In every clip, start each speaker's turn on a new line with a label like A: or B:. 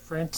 A: different,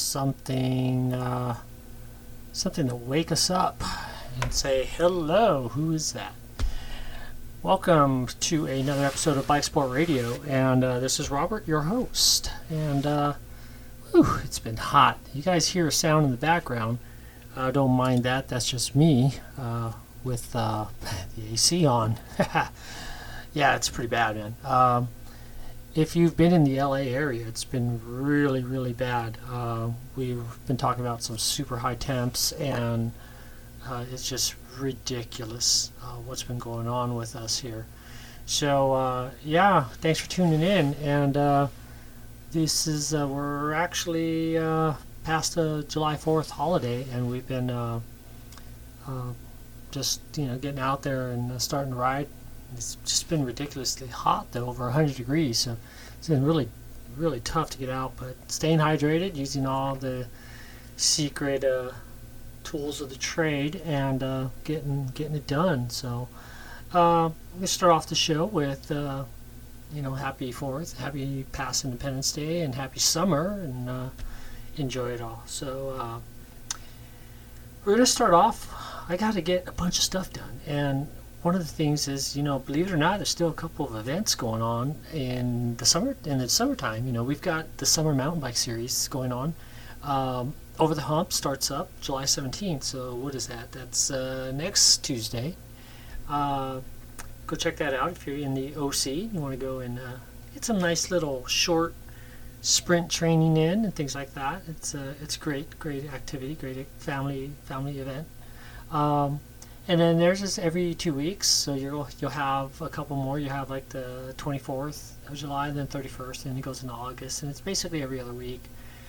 A: something to wake us up and say, hello, who is that? Welcome to another episode of Bike Sport Radio, and this is Robert, your host. And it's been hot. You guys hear a sound in the background. Don't mind that. That's just me with the AC on. Yeah, it's pretty bad, man. If you've been in the LA area, it's been really, really bad. We've been talking about some super high temps, and it's just ridiculous what's been going on with us here. So, thanks for tuning in. And this is, we're actually past the July 4th holiday, and we've been just, getting out there and starting to ride. It's just been ridiculously hot, though, over 100 degrees, so it's been really, really tough to get out, but staying hydrated, using all the secret tools of the trade, and getting it done. So we're going to start off the show with, happy 4th, happy past Independence Day, and happy summer, and enjoy it all. So we're going to start off. I got to get a bunch of stuff done, and one of the things is, believe it or not, there's still a couple of events going on in the summertime. We've got the Summer Mountain Bike Series going on. Over the Hump starts up July 17th. So what is that? That's next Tuesday. Go check that out if you're in the OC. You want to go and get some nice little short sprint training in and things like that. It's great activity, great family event. And then there's just every 2 weeks, so you'll have a couple more. You have like the 24th of July, and then 31st, and it goes into August, and it's basically every other week.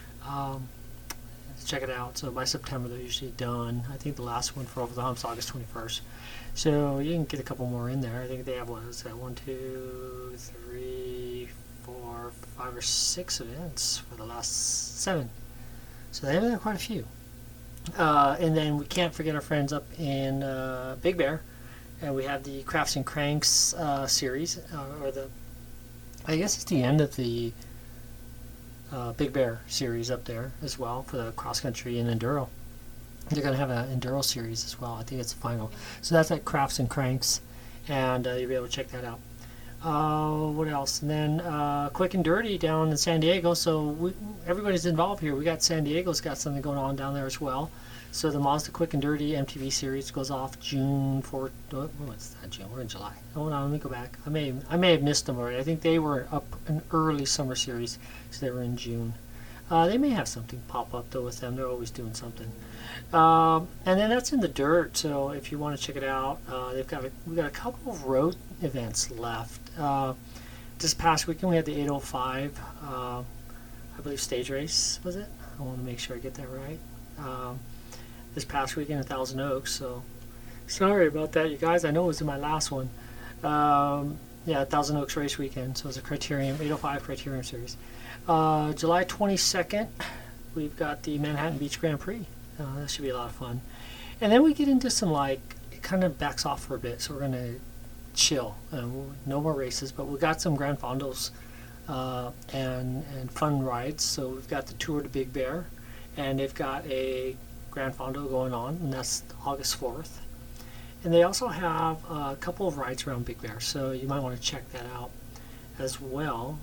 A: Check it out. So by September they're usually done. I think the last one for Over the Hump is August 21st. So you can get a couple more in there. I think they have 1, 2, 3, 4, 5 or 6 events for the last 7. So they have quite a few. And then we can't forget our friends up in Big Bear, and we have the Crafts and Cranks series, I guess it's the end of the Big Bear series up there as well for the cross country and enduro. They're going to have an enduro series as well. I think it's the final. So that's at Crafts and Cranks, and you'll be able to check that out. What else? And then Quick and Dirty down in San Diego. So everybody's involved here. We got San Diego's got something going on down there as well. So the Mazda Quick and Dirty MTB series goes off June 4th. What's that? June? We're in July. Hold on, let me go back. I may have missed them already. I think they were up an early summer series, so they were in June. They may have something pop up though with them. They're always doing something. And then that's in the dirt. So if you want to check it out, we've got a couple of road events left. This past weekend we had the 805, I believe stage race, was it? I want to make sure I get that right. This past weekend in Thousand Oaks, so sorry about that, you guys. I know it was in my last one. Thousand Oaks race weekend, so it was a Criterium 805 Criterium series. July 22nd, we've got the Manhattan Beach Grand Prix. That should be a lot of fun. And then we get into some, it kind of backs off for a bit, so we're going to chill. No more races, but we've got some Grand Fondos and fun rides. So we've got the Tour to Big Bear, and they've got a Grand Fondo going on, and that's August 4th. And they also have a couple of rides around Big Bear, so you might want to check that out as well.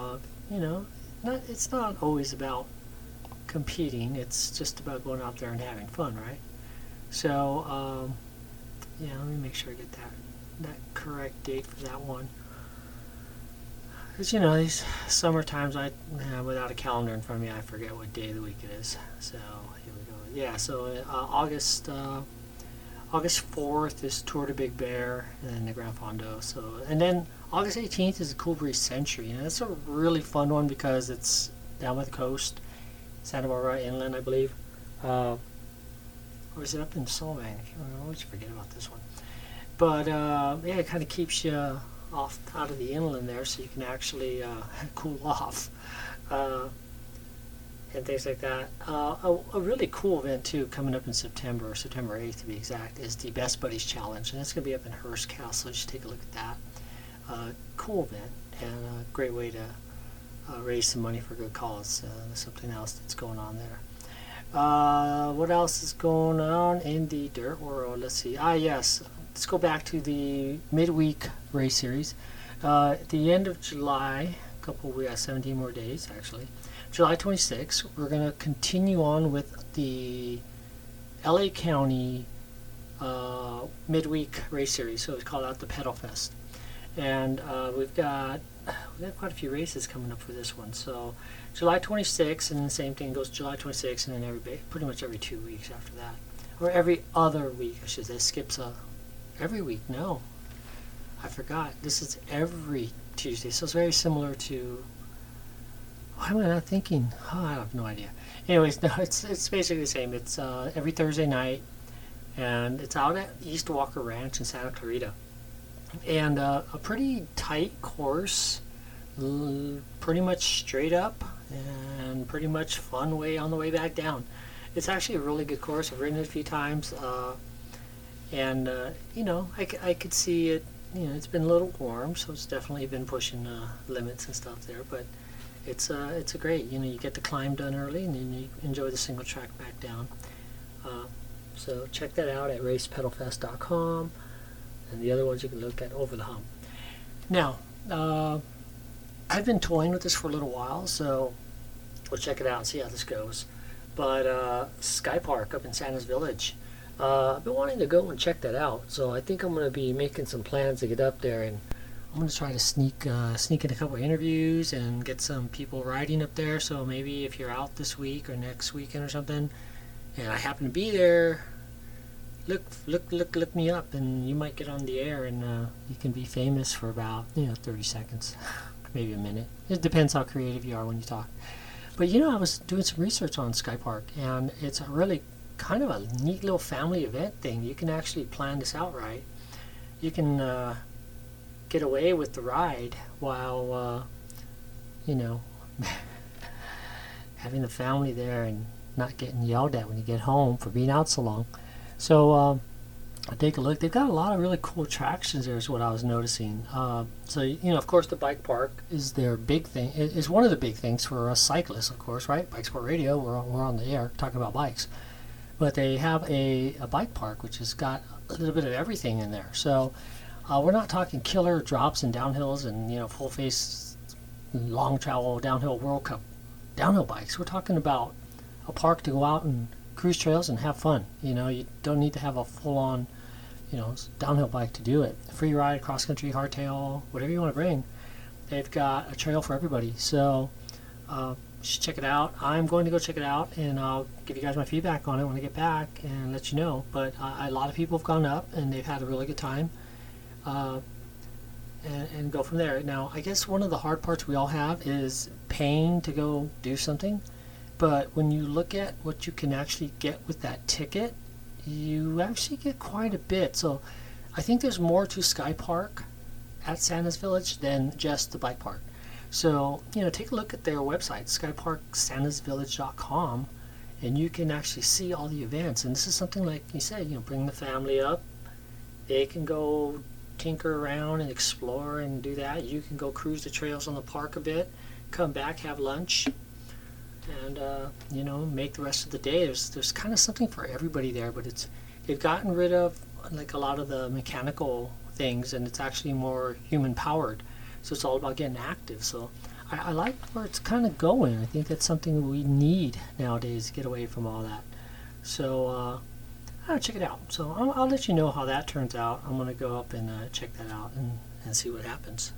A: It's not always about competing. It's just about going out there and having fun, right? So, let me make sure I get that correct date for that one. Because, these summer times, without a calendar in front of me, I forget what day of the week it is. So, here we go. Yeah, so August 4th is Tour to Big Bear, and then the Grand Fondo. So, and then August 18th is the Cool Breeze Century. And that's a really fun one because it's down by the coast, Santa Barbara Inland, I believe. Or is it up in Solvang? I always forget about this one. But, it kind of keeps you off out of the inland there, so you can actually cool off and things like that. A really cool event too coming up in September 8th to be exact, is the Best Buddies Challenge, and that's going to be up in Hearst Castle. Just take a look at that. Cool event, and a great way to raise some money for a good cause. There's something else that's going on there. What else is going on in the dirt world? Let's see. Yes. Let's go back to the midweek race series. At the end of July, we got 17 more days actually. July 26th, we're going to continue on with the LA County midweek race series. So it's called out the Pedal Fest, and we've got quite a few races coming up for this one. So July 26th, and the same thing goes July 26th, and then pretty much every 2 weeks after that, or every other week. I should say. Skips every week. No, I forgot. This is every Tuesday, so it's very similar to. Why am I not thinking? Oh, I have no idea. Anyways, no, it's basically the same. It's every Thursday night, and it's out at East Walker Ranch in Santa Clarita, and a pretty tight course, pretty much straight up, and pretty much fun way on the way back down. It's actually a really good course. I've ridden it a few times, and I could see it. It's been a little warm, so it's definitely been pushing limits and stuff there, but. It's a great, you get the climb done early, and then you enjoy the single track back down. So check that out at racepedalfest.com, and the other ones you can look at Over the Hump. Now, I've been toying with this for a little while, so we'll check it out and see how this goes. But Sky Park up in Santa's Village, I've been wanting to go and check that out, so I think I'm going to be making some plans to get up there, and I'm going to try to sneak in a couple of interviews and get some people riding up there. So maybe if you're out this week or next weekend or something, and I happen to be there, look me up, and you might get on the air, and you can be famous for about 30 seconds, maybe a minute. It depends how creative you are when you talk. But I was doing some research on Sky Park, and it's a really kind of a neat little family event thing. You can actually plan this out right. You can get away with the ride while having the family there and not getting yelled at when you get home for being out so long. So take a look. They've got a lot of really cool attractions there is what I was noticing. So of course the bike park is their big thing. It's one of the big things for us cyclists, of course, right? Bike Sport Radio, we're on the air talking about bikes, but they have a bike park which has got a little bit of everything in there. So we're not talking killer drops and downhills and full face long travel downhill World Cup downhill bikes. We're talking about a park to go out and cruise trails and have fun. You don't need to have a full on downhill bike to do it. Free ride, cross country, hardtail, whatever you want to bring. They've got a trail for everybody. So you should check it out. I'm going to go check it out, and I'll give you guys my feedback on it when I get back and let you know. But a lot of people have gone up and they've had a really good time. And go from there. Now, I guess one of the hard parts we all have is paying to go do something, but when you look at what you can actually get with that ticket, you actually get quite a bit. So I think there's more to Sky Park at Santa's Village than just the bike park. So take a look at their website, skyparksantasvillage.com, and you can actually see all the events. And this is something like you said, bring the family up. They can go tinker around and explore and do that. You can go cruise the trails on the park a bit, come back, have lunch, and make the rest of the day. There's kind of something for everybody there, but they've gotten rid of like a lot of the mechanical things, and it's actually more human powered. So it's all about getting active. So I like where it's kind of going. I think that's something we need nowadays to get away from all that. So check it out. So I'll let you know how that turns out. I'm going to go up and check that out and see what happens.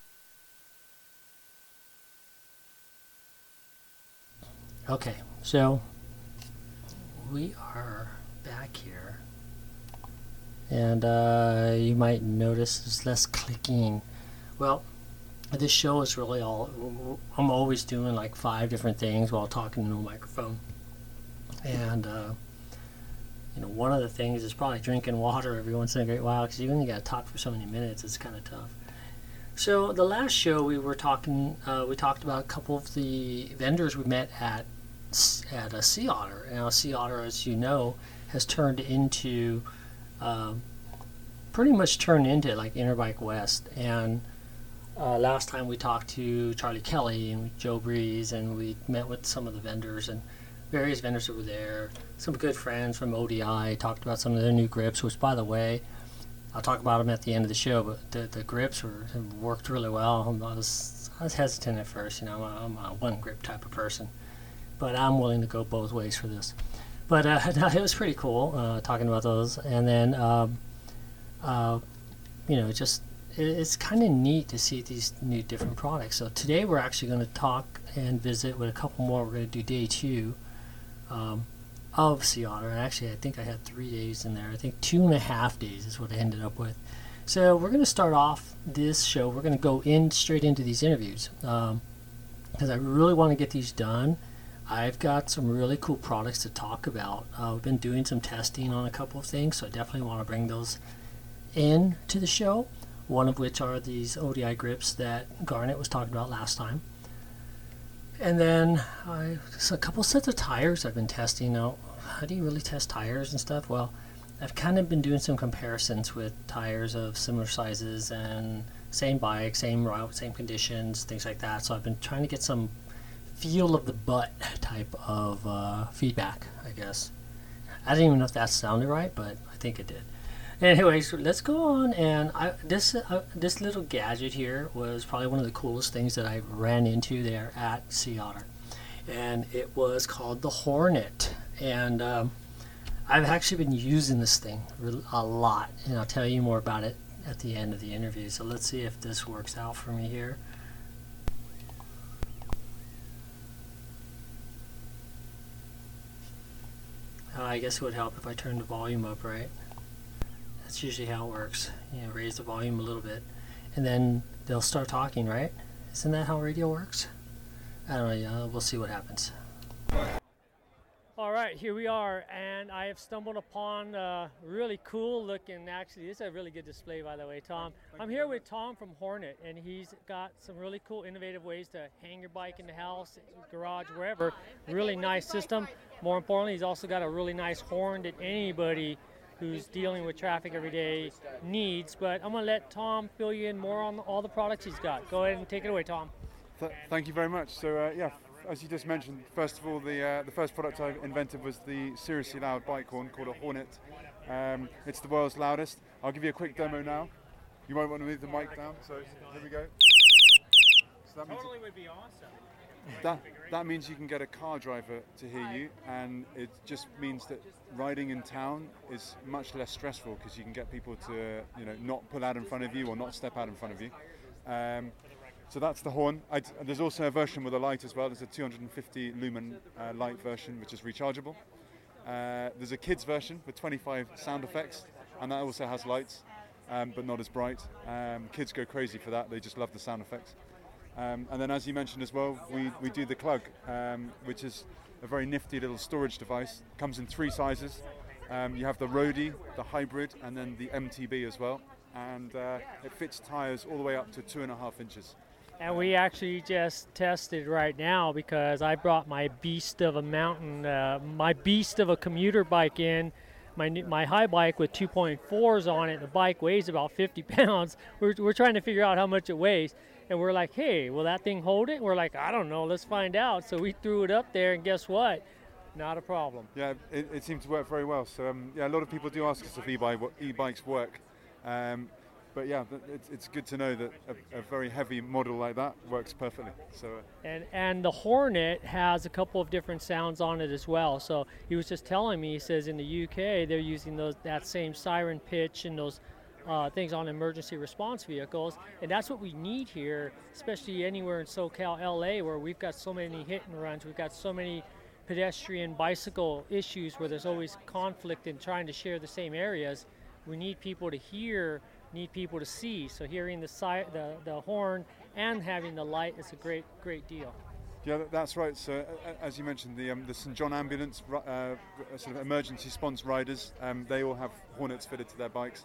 A: Okay, so we are back here, and you might notice there's less clicking. Well, this show is really I'm always doing like 5 different things while talking into a microphone, and one of the things is probably drinking water every once in a great while, because you only got to talk for so many minutes. It's kind of tough. So the last show we talked about a couple of the vendors we met at a Sea Otter. Now Sea Otter, as you know, has turned into pretty much like Interbike West, and last time we talked to Charlie Kelly and Joe Breeze, and we met with some of the vendors and various vendors that were there. Some good friends from ODI talked about some of their new grips, which, by the way, I'll talk about them at the end of the show. But the grips worked really well. I was hesitant at first. I'm a one grip type of person, but I'm willing to go both ways for this. But no, it was pretty cool talking about those, and then just it's kind of neat to see these new different products. So today we're actually going to talk and visit with a couple more. We're going to do day 2 of Sea Otter. And actually, I think I had 3 days in there. I think 2.5 days is what I ended up with. So we're going to start off this show. We're going to go straight into these interviews because I really want to get these done. I've got some really cool products to talk about. We've been doing some testing on a couple of things, so I definitely want to bring those in to the show. One of which are these ODI grips that Garnet was talking about last time. And then a couple sets of tires I've been testing. Now, how do you really test tires and stuff? Well, I've kind of been doing some comparisons with tires of similar sizes and same bike, same route, same conditions, things like that. So I've been trying to get some feel of the butt type of feedback, I guess. I didn't even know if that sounded right, but I think it did. Anyway, so let's go on, and this little gadget here was probably one of the coolest things that I ran into there at Sea Otter, and it was called the Hornet, and I've actually been using this thing a lot, and I'll tell you more about it at the end of the interview. So let's see if this works out for me here. I guess it would help if I turned the volume up, right? That's usually how it works. Raise the volume a little bit, and then they'll start talking, right? Isn't that how radio works? I don't know. Yeah, we'll see what happens. All right, here we are, and I have stumbled upon a really cool looking, actually, this is a really good display, by the way, Tom. I'm here with Tom from Hornet, and he's got some really cool, innovative ways to hang your bike in the house, garage, wherever. Really nice system. More importantly, he's also got a really nice horn that anybody who's dealing with traffic every day needs. But I'm going to let Tom fill you in more on all the products he's got. Go ahead and take it away, Tom.
B: Thank you very much. So as you just mentioned, first of all, the first product I invented was the seriously loud bike horn called a Hornet. It's the world's loudest. I'll give you a quick demo now. You might want to move the mic down. So here we go. So that totally would be awesome. That means you can get a car driver to hear you, and it just means that riding in town is much less stressful because you can get people to not pull out in front of you or not step out in front of you. So that's the horn. There's also a version with a light as well. There's a 250 lumen light version which is rechargeable. There's a kids version with 25 sound effects, and that also has lights, but not as bright. Kids go crazy for that. They just love the sound effects. And then, as you mentioned as well, we do the Klug, which is a very nifty little storage device. Comes in 3 sizes. You have the Roadie, the Hybrid, and then the MTB as well. And it fits tires all the way up to 2.5 inches.
A: And we actually just tested right now because I brought my beast of a mountain, my beast of a commuter bike in. My high bike with 2.4s on it. The bike weighs about 50 pounds. We're trying to figure out how much it weighs. And we're like, hey, will that thing hold it? And we're like, I don't know, let's find out. So we threw it up there, and guess what? Not a problem.
B: Yeah, it seemed to work very well. So a lot of people do ask us if e-bikes work. But yeah, it's good to know that a very heavy model like that works perfectly. So
A: and the Hornet has a couple of different sounds on it as well. So he was just telling me, he says in the UK they're using that same siren pitch and those things on emergency response vehicles, and that's what we need here, especially anywhere in SoCal, LA, where we've got so many hit and runs, we've got so many pedestrian bicycle issues where there's always conflict in trying to share the same areas. We need people to hear, need people to see. So hearing the horn and having the light is a great deal.
B: Yeah, that's right. So as you mentioned, the St. John Ambulance sort of emergency response riders, they all have Hornets fitted to their bikes.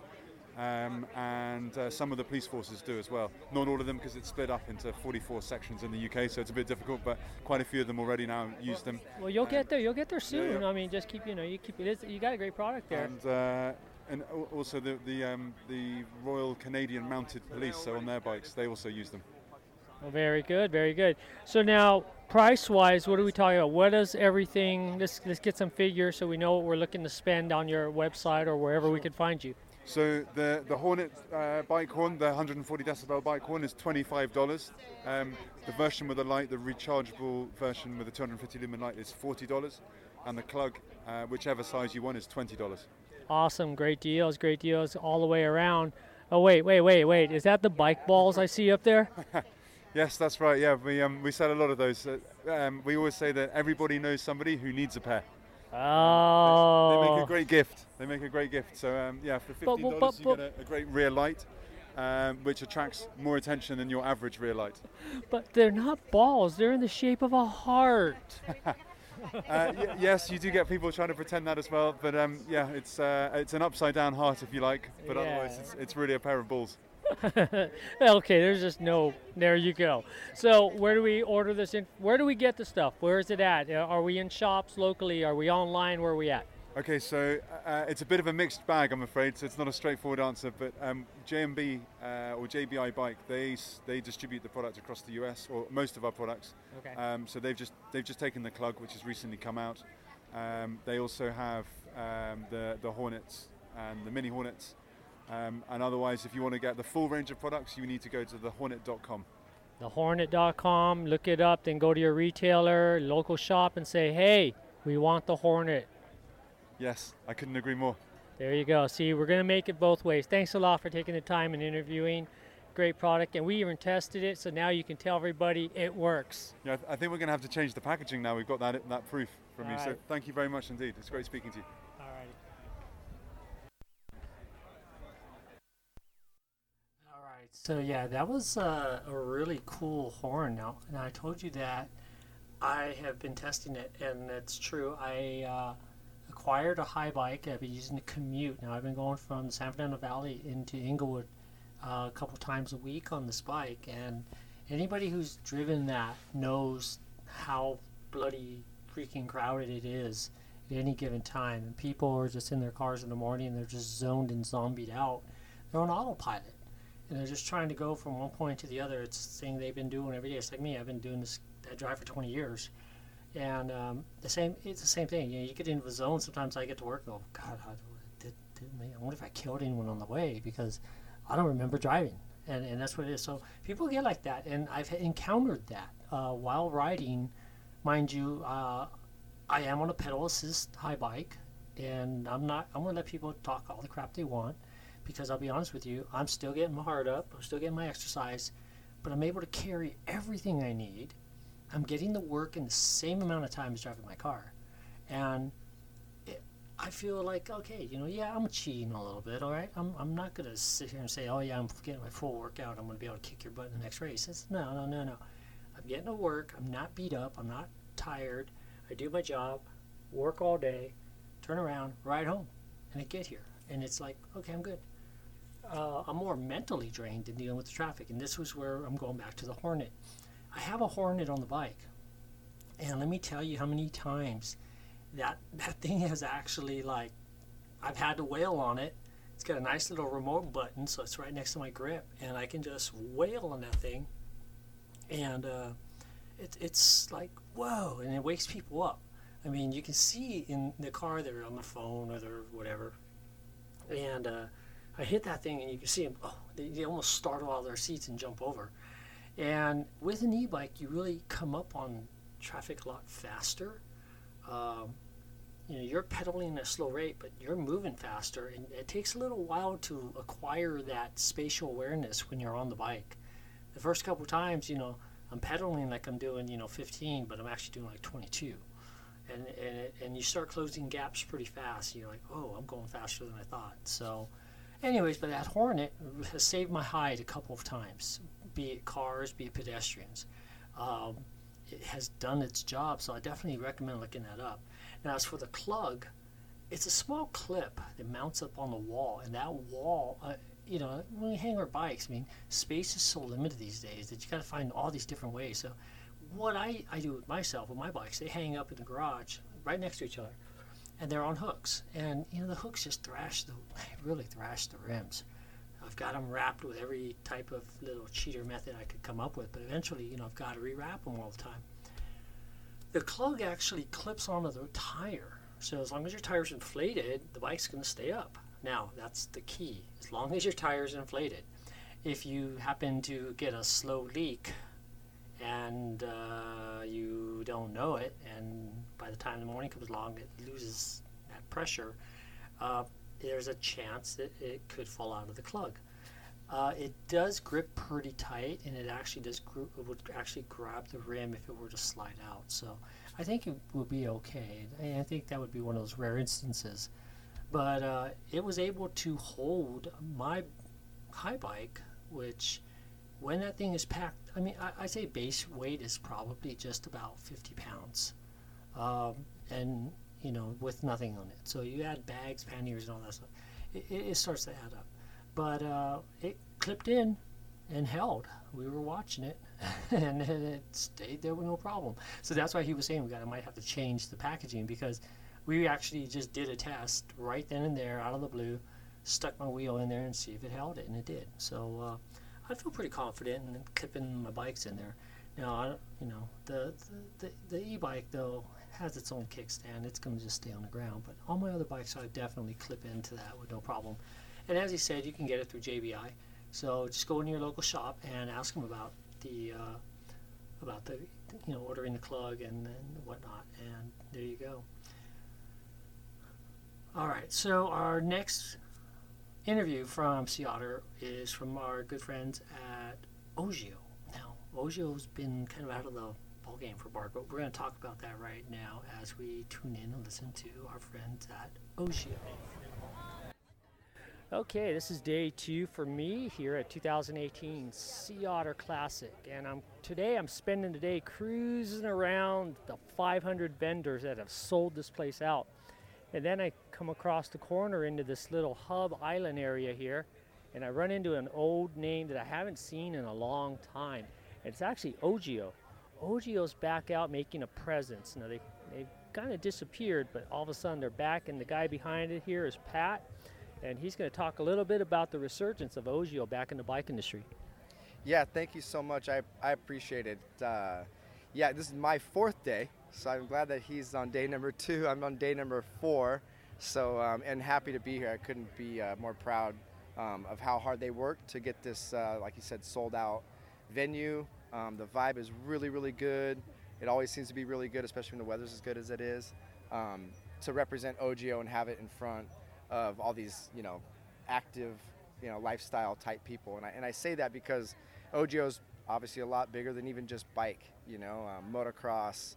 B: And some of the police forces do as well. Not all of them, because it's split up into 44 sections in the UK, so it's a bit difficult, but quite a few of them already now use them.
A: Well, you'll get there soon. Yeah. I mean, just keep, you got a great product there.
B: And and also the Royal Canadian Mounted Police, so on their bikes, they also use them.
C: Well, very good, very good. So now, price-wise, what are we talking about? What is everything? Let's get some figures so we know what we're looking to spend on your website or wherever we can find you.
B: So the Hornet bike horn, the 140 decibel bike horn, is $25. The version with the light, the rechargeable version with the 250 lumen light, is $40, and the Klug, whichever size you want, is $20.
C: Awesome, great deals all the way around. Oh wait! Is that the bike balls I see up there?
B: Yes, that's right. Yeah, we sell a lot of those. We always say that everybody knows somebody who needs a pair.
C: Oh.
B: They make a great gift. So yeah, for $15 you get a great rear light, which attracts more attention than your average rear light.
C: But they're not balls. They're in the shape of a heart.
B: Yes, you do get people trying to pretend that as well. But yeah, it's an upside down heart if you like. But otherwise, it's really a pair of balls.
C: Okay, there's just no. There you go. So where do we order this in? Where do we get the stuff? Where is it at? Are we in shops locally? Are we online? Where are we at?
B: Okay, so it's a bit of a mixed bag, I'm afraid. So it's not a straightforward answer. But JMB or JBI Bike, they distribute the product across the US, or most of our products.
C: Okay.
B: So they've just taken the Klug, which has recently come out. They also have the Hornets and the Mini Hornets. And otherwise, if you want to get the full range of products, you need to go to thehornet.com.
C: Thehornet.com, look it up, then go to your retailer, local shop, and say, hey, we want the Hornet.
B: Yes, I couldn't agree more.
C: There you go. See, we're going to make it both ways. Thanks a lot for taking the time and interviewing. Great product, and we even tested it, so now you can tell everybody it works.
B: Yeah, I think we're going to have to change the packaging now. We've got that proof from you.
C: All
B: So
C: right.
B: thank you very much indeed. It's great speaking to you.
C: All right.
A: All right. So yeah, that was a really cool horn. Now, and I told you that I have been testing it, and it's true. I acquired a high bike. I've been using it to commute. Now I've been going from the San Fernando Valley into Inglewood a couple times a week on this bike, and anybody who's driven that knows how bloody freaking crowded it is at any given time. And people are just in their cars in the morning and they're just zoned and zombied out. They're on autopilot and they're just trying to go from one point to the other. It's the thing they've been doing every day. It's like me. I've been doing this. I drive for 20 years, and it's the same thing. You know, you get into the zone. Sometimes I get to work and go, God, I wonder if I killed anyone on the way, because I don't remember driving, and that's what it is. So people get like that, and I've encountered that while riding. Mind you, I am on a pedal assist high bike, and I'm going to let people talk all the crap they want, because I'll be honest with you, I'm still getting my heart up, I'm still getting my exercise, but I'm able to carry everything I need. I'm getting the work in the same amount of time as driving my car, and I feel like, okay, yeah, I'm cheating a little bit, all right? I'm not going to sit here and say, oh yeah, I'm getting my full workout, I'm going to be able to kick your butt in the next race. It's, no. I'm getting to work, I'm not beat up, I'm not tired, I do my job, work all day, turn around, ride home, and I get here. And it's like, okay, I'm good. I'm more mentally drained than dealing with the traffic, and this was where I'm going back to the Hornet. I have a Hornet on the bike, and let me tell you how many times that thing has actually, like, I've had to wail on it. It's got a nice little remote button, so it's right next to my grip, and I can just wail on that thing, and it's like, whoa, and it wakes people up. I mean, you can see in the car they're on the phone or they're whatever, and I hit that thing, and you can see them, they almost startle out of their seats and jump over. And with an e-bike, you really come up on traffic a lot faster. You're pedaling at a slow rate, but you're moving faster, and it takes a little while to acquire that spatial awareness when you're on the bike. The first couple times, I'm pedaling like I'm doing, 15, but I'm actually doing like 22. And you start closing gaps pretty fast. You're like, oh, I'm going faster than I thought. So anyways, but that Hornet has saved my hide a couple of times, be it cars, be it pedestrians. It has done its job, so I definitely recommend looking that up. Now, as for the Klug, it's a small clip that mounts up on the wall, and that wall, when we hang our bikes, I mean, space is so limited these days that you got to find all these different ways. So what I do with my bikes, they hang up in the garage right next to each other. and they're on hooks. And the hooks just really thrash the rims. I've got them wrapped with every type of little cheater method I could come up with, but eventually, I've got to rewrap them all the time. The Klug actually clips onto the tire, so as long as your tire's inflated, the bike's going to stay up. Now, that's the key, as long as your tire's inflated. If you happen to get a slow leak and you don't know it, and by the time the morning comes along, it loses that pressure, there's a chance that it could fall out of the Klug. It does grip pretty tight, and it would actually grab the rim if it were to slide out. So I think it would be okay. And I think that would be one of those rare instances. But it was able to hold my high bike, which when that thing is packed, I say base weight is probably just about 50 pounds. And with nothing on it. So you add bags, panniers, and all that stuff. It starts to add up. But it clipped in and held. We were watching it, and it stayed there with no problem. So that's why he was saying might have to change the packaging, because we actually just did a test right then and there out of the blue, stuck my wheel in there and see if it held it, and it did. So I feel pretty confident in clipping my bikes in there. Now, the e-bike though has its own kickstand. It's going to just stay on the ground. But all my other bikes, I definitely clip into that with no problem. And as he said, you can get it through JBI. So just go into your local shop and ask them about the ordering the Klug and whatnot. And there you go. All right. So our next interview from Sea Otter is from our good friends at Ogio. Now, Ogio's been kind of out of the ball game for Bark, but we're going to talk about that right now as we tune in and listen to our friends at Ogio. Okay, this is day 2 for me here at 2018 Sea Otter Classic, and today I'm spending the day cruising around the 500 vendors that have sold this place out. And then I come across the corner into this little hub island area here, and I run into an old name that I haven't seen in a long time. It's actually Ogio. Ogio's back out making a presence. Now they've kind of disappeared, but all of a sudden they're back, and the guy behind it here is Pat, and he's going to talk a little bit about the resurgence of Ogio back in the bike industry.
D: Yeah, thank you so much. I appreciate it. This is my 4th day, so I'm glad that he's on day number 2. I'm on day number 4, so and happy to be here. I couldn't be more proud of how hard they worked to get this, like you said, sold out venue. The vibe is really, really good. It always seems to be really good, especially when the weather's as good as it is. To represent Ogio and have it in front of all these, active, lifestyle type people. And I say that because Ogio's obviously a lot bigger than even just bike, motocross,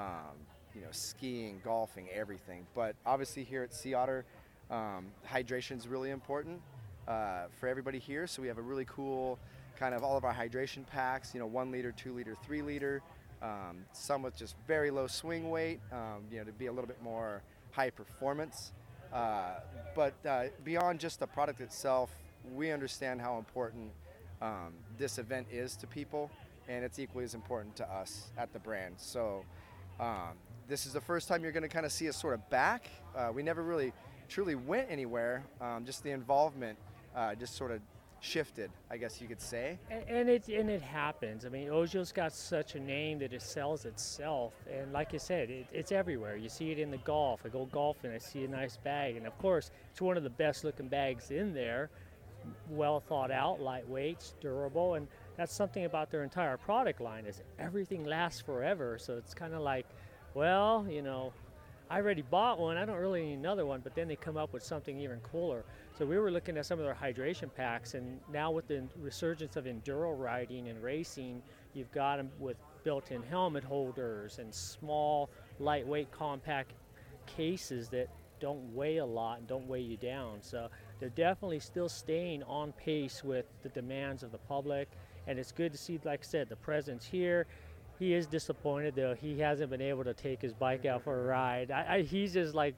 D: skiing, golfing, everything. But obviously here at Sea Otter, hydration is really important for everybody here. So we have a really cool kind of all of our hydration packs, 1 liter, 2 liter, 3 liter, some with just very low swing weight, to be a little bit more high performance. But beyond just the product itself, we understand how important this event is to people, and it's equally as important to us at the brand. So this is the first time you're going to kind of see us sort of back. We never really truly went anywhere. Just the involvement just sort of shifted, I guess you could say.
C: And it happens. I mean, Ogio's got such a name that it sells itself. And like you said, it's everywhere. You see it in the golf. I go golfing, I see a nice bag. And of course, it's one of the best looking bags in there. Well thought out, lightweight, durable. And that's something about their entire product line is everything lasts forever. So it's kind of like, well, I already bought one, I don't really need another one, but then they come up with something even cooler. So we were looking at some of their hydration packs, and now with the resurgence of enduro riding and racing, you've got them with built-in helmet holders and small, lightweight, compact cases that don't weigh a lot and don't weigh you down. So they're definitely still staying on pace with the demands of the public, and it's good to see, like I said, the presence here. He is disappointed, though. He hasn't been able to take his bike out for a ride. He's just like,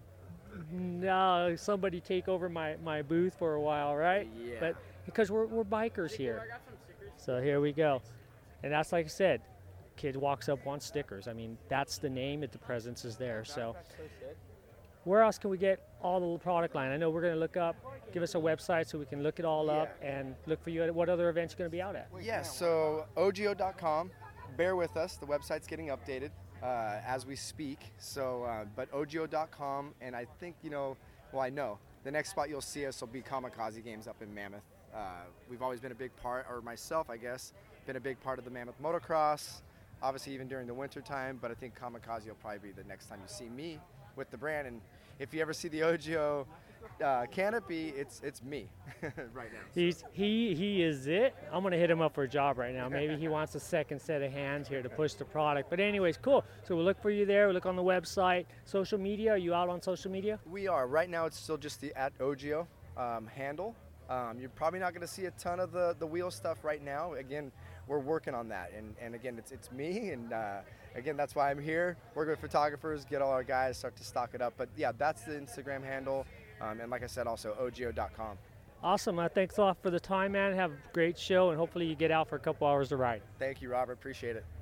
C: no, somebody take over my booth for a while, right?
D: Yeah.
C: But because we're bikers here. So here we go. And that's like I said, kid walks up, wants stickers. I mean, that's the name, that the presence is there. So where else can we get all the product line? I know we're going to look up, give us a website so we can look it all up and look for you at what other events you're going to be out at.
D: Yeah, so OGIO.com. Bear with us. The website's getting updated as we speak. So, but OGIO.com, and I think, I know the next spot you'll see us will be Kamikaze Games up in Mammoth. We've always been a big part, or myself, I guess, been a big part of the Mammoth Motocross, obviously even during the winter time, but I think Kamikaze will probably be the next time you see me with the brand. And if you ever see the OGIO canopy, it's me right now.
C: He is it. I'm gonna hit him up for a job right now. Maybe he wants a second set of hands here to push the product. But anyways, cool. So we'll look for you there. We'll look on the website. Social media. Are you out on social media?
D: We are. Right now it's still just the @OGIO handle. You're probably not going to see a ton of the wheel stuff right now. Again, we're working on that. And again, it's me. And again, that's why I'm here. Work with photographers, get all our guys, start to stock it up. But yeah, that's the Instagram handle. And like I said, also OGIO.com.
C: Awesome. Thanks a lot for the time, man. Have a great show, and hopefully you get out for a couple hours to ride.
D: Thank you, Robert. Appreciate it.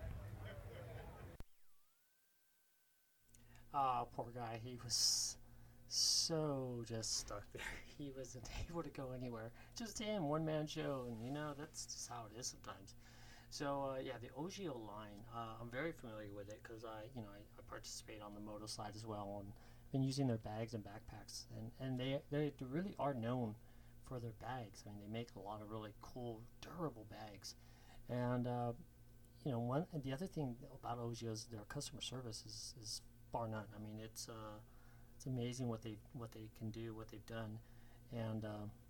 A: Poor guy. He was so just stuck there. He wasn't able to go anywhere. Just him, one-man show, and that's just how it is sometimes. So yeah, the OGIO line, I'm very familiar with it because I participate on the moto side as well, and been using their bags and backpacks, and they really are known for their bags. I mean, they make a lot of really cool, durable bags, and the other thing about OGIO is their customer service is bar none. I mean, it's amazing what they can do, what they've done, and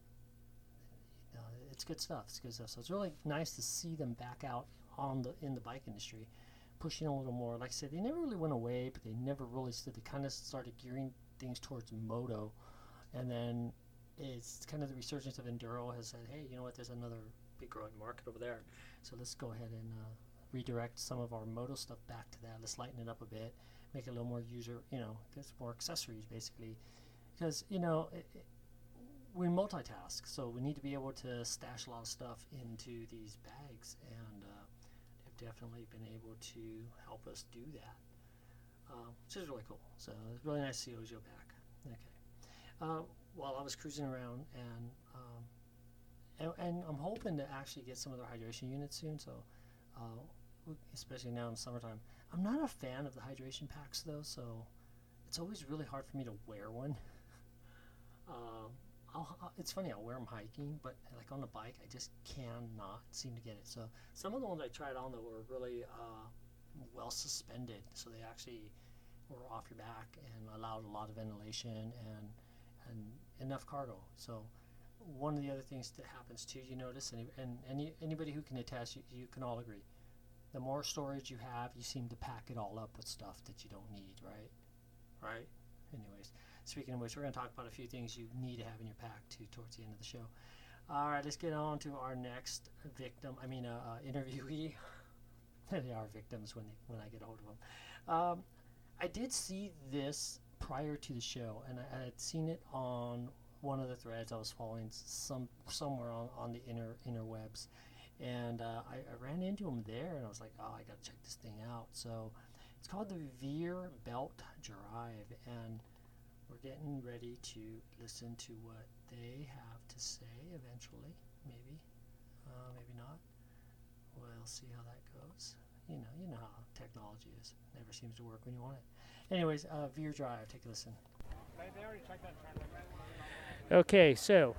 A: it's good stuff. It's good stuff. So it's really nice to see them back out in the bike industry, pushing a little more. Like I said, they never really went away, but they never really stood. They kind of started gearing things towards moto, and then it's kind of the resurgence of enduro has said, hey, you know what? There's another big growing market over there, so let's go ahead and redirect some of our moto stuff back to that. Let's lighten it up a bit, make it a little more get some more accessories basically, because we multitask, so we need to be able to stash a lot of stuff into these bags, and they've definitely been able to help us do that, which is really cool. So it's really nice to see OGIO back. Okay. While I was cruising around, and I'm hoping to actually get some of their hydration units soon, so especially now in summertime. I'm not a fan of the hydration packs though, so it's always really hard for me to wear one. It's funny, I'll wear them hiking, but like on the bike, I just cannot seem to get it. So some of the ones I tried on though were really well suspended, so they actually were off your back and allowed a lot of ventilation and enough cargo. So one of the other things that happens too, you notice, and anybody who can attest, you can all agree, the more storage you have, you seem to pack it all up with stuff that you don't need, right? Anyways, speaking of which, we're going to talk about a few things you need to have in your pack too towards the end of the show. All right, let's get on to our next interviewee. They are victims when I get a hold of them. I did see this prior to the show, and I had seen it on one of the threads I was following somewhere on the interwebs, and I ran into him there, and I was like, oh, I got to check this thing out. So it's called the Veer Belt Drive, and we're getting ready to listen to what they have to say eventually. Maybe not. We'll see how that goes. You know how technology is. Never seems to work when you want it. Anyways, Veer Drive, take a listen.
E: They already checked that turn.
C: Okay, so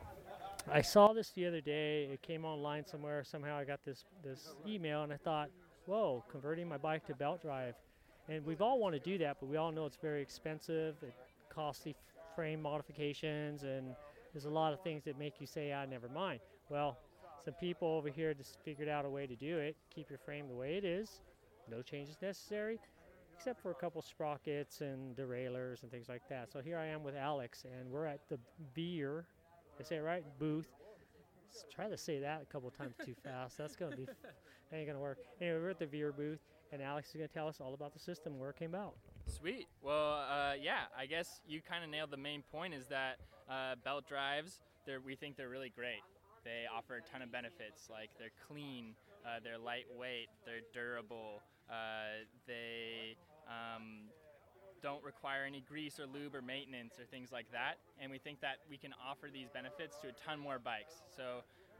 C: I saw this the other day. It came online somewhere. Somehow I got this email, and I thought, whoa, converting my bike to belt drive. And we've all want to do that, but we all know it's very expensive. It costly frame modifications, and there's a lot of things that make you say, never mind. Well, some people over here just figured out a way to do it. Keep your frame the way it is. No changes necessary, except for a couple sprockets and derailleurs and things like that. So here I am with Alex, and we're at the Veer, I say it right, booth. Let's try to say that a couple times too fast. That ain't gonna work. Anyway, we're at the Veer booth, and Alex is gonna tell us all about the system, where it came out.
E: Sweet. Well, yeah, I guess you kind of nailed the main point, is that belt drives, we think they're really great. They offer a ton of benefits, like they're clean, they're lightweight, they're durable, they don't require any grease or lube or maintenance or things like that. And we think that we can offer these benefits to a ton more bikes. So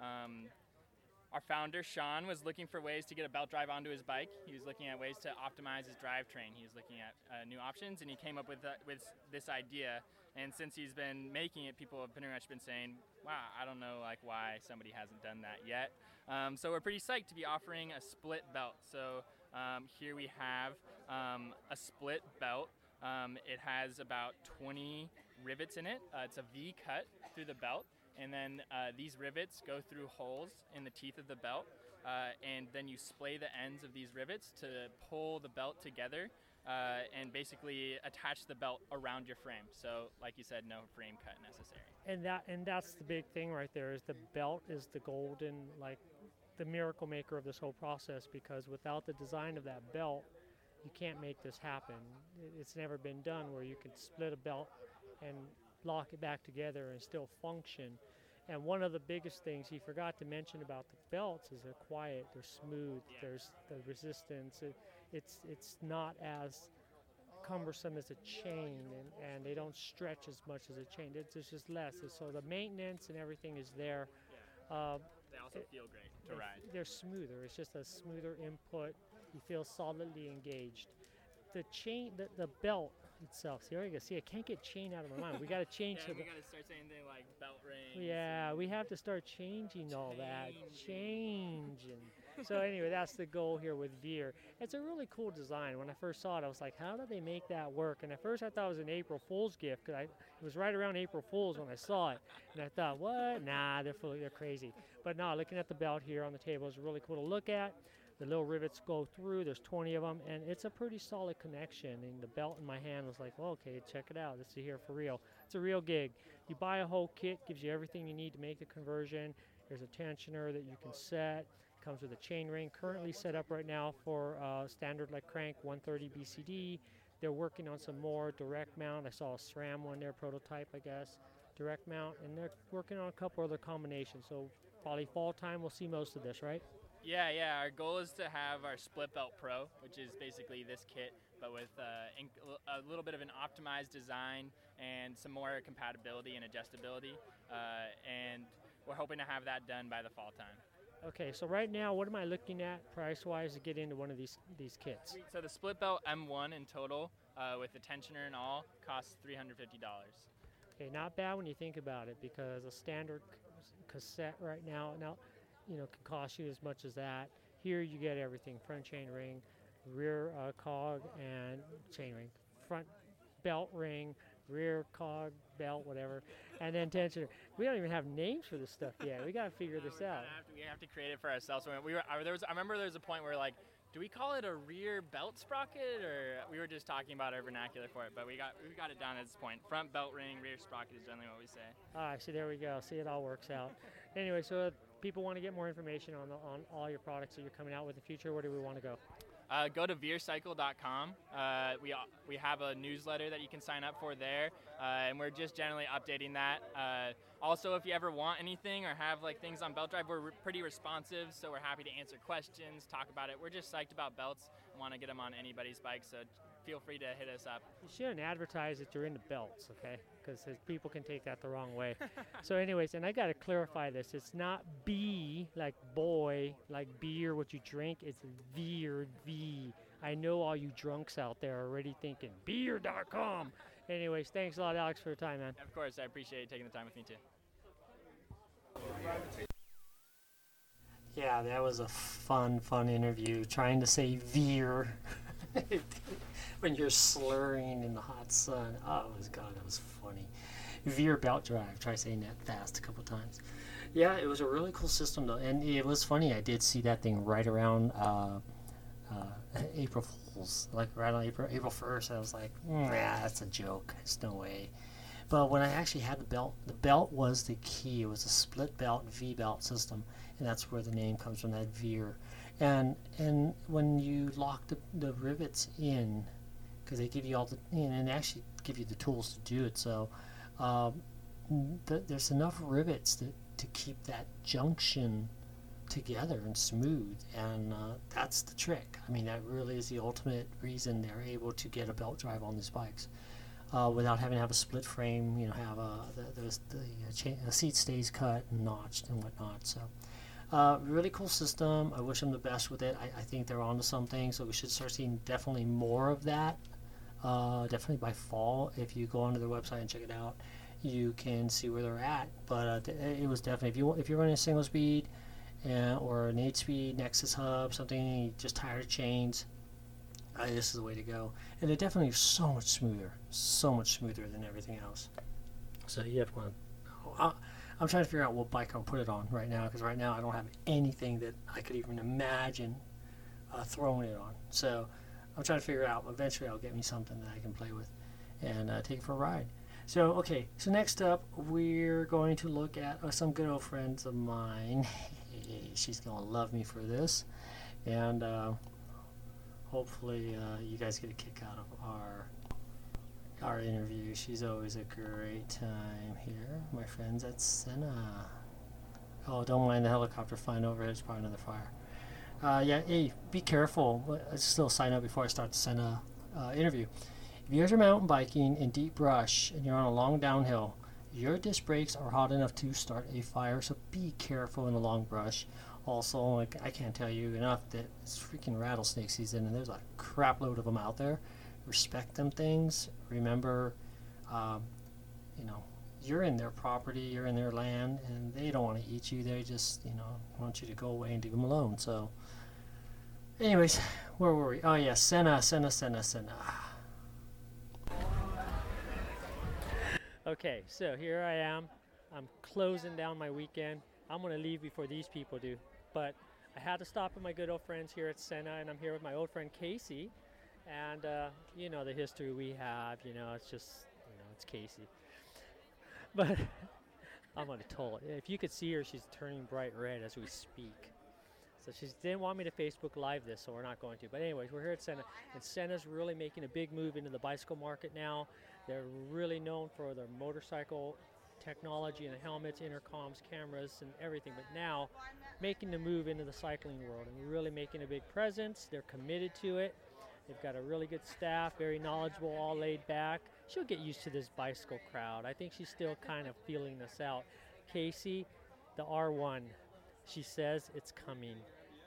E: our founder, Sean, was looking for ways to get a belt drive onto his bike. He was looking at ways to optimize his drivetrain. He was looking at new options, and he came up with this idea. And since he's been making it, people have pretty much been saying, wow, I don't know why somebody hasn't done that yet. So we're pretty psyched to be offering a split belt. So here we have a split belt. It has about 20 rivets in it. It's a V cut through the belt. And then these rivets go through holes in the teeth of the belt. And then you splay the ends of these rivets to pull the belt together and basically attach the belt around your frame. So like you said, no frame cut necessary.
C: And that's the big thing right there, is the belt is the golden, like the miracle maker of this whole process, because without the design of that belt, you can't make this happen. It's never been done where you can split a belt and lock it back together and still function. And one of the biggest things he forgot to mention about the belts is they're quiet, they're smooth, there's the resistance. It's not as cumbersome as a chain, and they don't stretch as much as a chain. It's just less. So the maintenance and everything is there.
E: They also feel great to ride.
C: They're smoother. It's just a smoother input. You feel solidly engaged. The chain, the belt itself. See, there you go. See, I can't get chain out of my mind. We got to change
E: Yeah,
C: to
E: we got to start saying things like belt rings.
C: Yeah, we have to start changing all that. Changing. So anyway, that's the goal here with Veer. It's a really cool design. When I first saw it, I was like, how do they make that work? And at first I thought it was an April Fool's gift, because it was right around April Fool's when I saw it. And I thought, what? Nah, they're crazy. But no, looking at the belt here on the table is really cool to look at. The little rivets go through. There's 20 of them, and it's a pretty solid connection. And the belt in my hand was like, well, okay, check it out. This is here for real. It's a real gig. You buy a whole kit, gives you everything you need to make the conversion. There's a tensioner that you can set. Comes with a chain ring, currently set up right now for standard like crank 130 BCD. They're working on some more direct mount. I saw a SRAM one there, prototype, I guess, direct mount, and they're working on a couple other combinations. So probably fall time we'll see most of this, right?
E: Yeah. Our goal is to have our Split Belt Pro, which is basically this kit, but with a little bit of an optimized design and some more compatibility and adjustability. And we're hoping to have that done by the fall time.
C: Okay, so right now, what am I looking at price-wise to get into one of these kits?
E: So the Split Belt M1 in total, with the tensioner and all, costs $350.
C: Okay, not bad when you think about it, because a standard cassette right now, can cost you as much as that. Here you get everything: front chain ring, rear cog and chain ring, front belt ring, rear cog, belt, whatever, and then tensioner. We don't even have names for this stuff yet. We got to figure this out.
E: We have to create it for ourselves. I remember there was a point where do we call it a rear belt sprocket, or we were just talking about our vernacular for it, but we got it down at this point. Front belt ring, rear sprocket is generally what we say.
C: All right, so there we go. See, it all works out. Anyway, so if people want to get more information on all your products that you're coming out with in the future, where do we want to go?
E: Go to veercycle.com. We have a newsletter that you can sign up for there, and we're just generally updating that. Also, if you ever want anything or have things on Belt Drive, we're pretty responsive, so we're happy to answer questions, talk about it. We're just psyched about belts and want to get them on anybody's bike, so feel free to hit us up.
C: You shouldn't advertise that you're into belts, okay? Because people can take that the wrong way. So anyways, and I got to clarify this. It's not B, like boy, like beer, what you drink. It's Veer, V. I know all you drunks out there are already thinking beer.com. Anyways, thanks a lot, Alex, for your time, man.
E: Of course, I appreciate you taking the time with me, too.
A: Yeah, that was a fun interview. Trying to say Veer when you're slurring in the hot sun. Oh, that was funny. Veer belt drive. Try saying that fast a couple times. Yeah, it was a really cool system, though. And it was funny. I did see that thing right around April Fool's. Like right on April 1st. I was like, nah, that's a joke. There's no way. But when I actually had the belt was the key. It was a split belt V-belt system, and that's where the name comes from, that Veer. And when you lock the rivets in, because they give you all and actually give you the tools to do it, so there's enough rivets to keep that junction together and smooth, and that's the trick. I mean, that really is the ultimate reason they're able to get a belt drive on these bikes without having to have a split frame, have the seat stays cut and notched and whatnot. So really cool system. I wish them the best with it. I think they're onto something, so we should start seeing definitely more of that. Definitely by fall. If you go onto their website and check it out, you can see where they're at. But it was definitely, if you're running a single speed or an 8-speed Nexus hub, something just tired of chains, this is the way to go. And it definitely is so much smoother than everything else. So you have one. I'm trying to figure out what bike I'll put it on right now, because right now I don't have anything that I could even imagine throwing it on. So I'm trying to figure out. Eventually I'll get me something that I can play with and take it for a ride. So okay, so next up we're going to look at some good old friends of mine. She's gonna love me for this, and hopefully you guys get a kick out of our interview. She's always a great time here. My friends at Sena. Oh, don't mind the helicopter flying overhead. It's probably another fire. Yeah, hey, be careful. Still sign up before I start the Sena interview. If you guys are mountain biking in deep brush and you're on a long downhill, your disc brakes are hot enough to start a fire, so be careful in the long brush. Also, like, I can't tell you enough that it's freaking rattlesnake season, and there's a crap load of them out there. Respect them things. Remember, you're in their property, you're in their land, and they don't want to eat you. They just, want you to go away and leave them alone. So, anyways, where were we? Oh yeah, Sena.
C: Okay, so here I am. I'm closing down my weekend. I'm going to leave before these people do. But I had to stop at my good old friends here at Sena, and I'm here with my old friend Casey. And, the history we have, it's just, it's Casey. But I'm going to tell it. If you could see her, she's turning bright red as we speak. So she didn't want me to Facebook Live this, so we're not going to. But anyways, we're here at Sena, and Sena's really making a big move into the bicycle market now. They're really known for their motorcycle technology and helmets, intercoms, cameras, and everything. But now, making the move into the cycling world and really making a big presence. They're committed to it. They've got a really good staff, very knowledgeable, all laid back. She'll get used to this bicycle crowd. I think she's still kind of feeling this out. Casey, the R1, she says it's coming.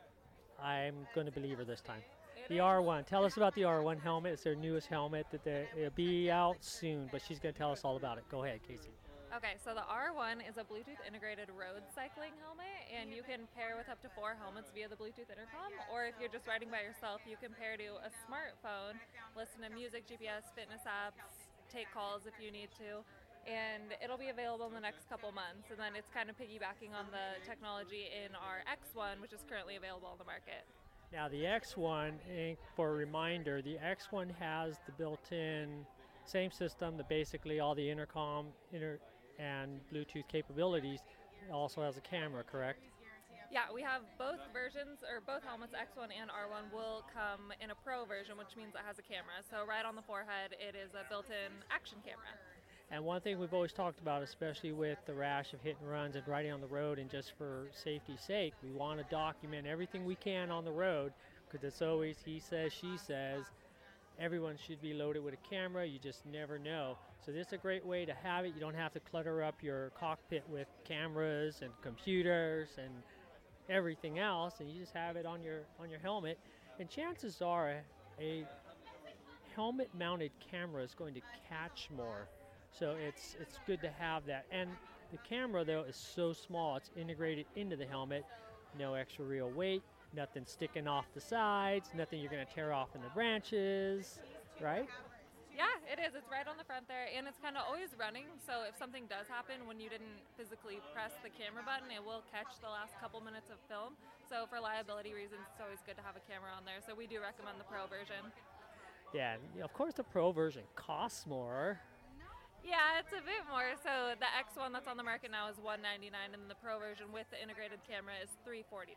C: I'm going to believe her this time. The R1. Tell us about the R1 helmet. It's their newest helmet. It'll be out soon, but she's going to tell us all about it. Go ahead, Casey.
F: Okay, so the R1 is a Bluetooth integrated road cycling helmet, and you can pair with up to 4 helmets via the Bluetooth intercom, or if you're just riding by yourself, you can pair to a smartphone, listen to music, GPS, fitness apps, take calls if you need to, and it'll be available in the next couple months, and then it's kind of piggybacking on the technology in our X1, which is currently available on the market.
C: Now the X1, for a reminder, the X1 has the built-in same system, basically all the intercom and Bluetooth capabilities. It also has a camera, correct?
F: Yeah, we have both versions, or both helmets, X1 and R1, will come in a Pro version, which means it has a camera. So right on the forehead, it is a built-in action camera.
C: And one thing we've always talked about, especially with the rash of hit and runs and riding on the road, and just for safety's sake, we want to document everything we can on the road, because it's always he says, she says. Everyone should be loaded with a camera. You just never know. So this is a great way to have it. You don't have to clutter up your cockpit with cameras and computers and everything else, and you just have it on your helmet. And chances are a helmet-mounted camera is going to catch more. So it's good to have that. And the camera, though, is so small. It's integrated into the helmet. No extra real weight. Nothing sticking off the sides, nothing you're going to tear off in the branches, right?
F: Yeah, it is. It's right on the front there, and it's kind of always running, so if something does happen when you didn't physically press the camera button, it will catch the last couple minutes of film. So for liability reasons, it's always good to have a camera on there, so we do recommend the Pro version.
C: Yeah, of course the Pro version costs more.
F: Yeah, it's a bit more. So the X1 that's on the market now is $199, and the Pro version with the integrated camera is $349.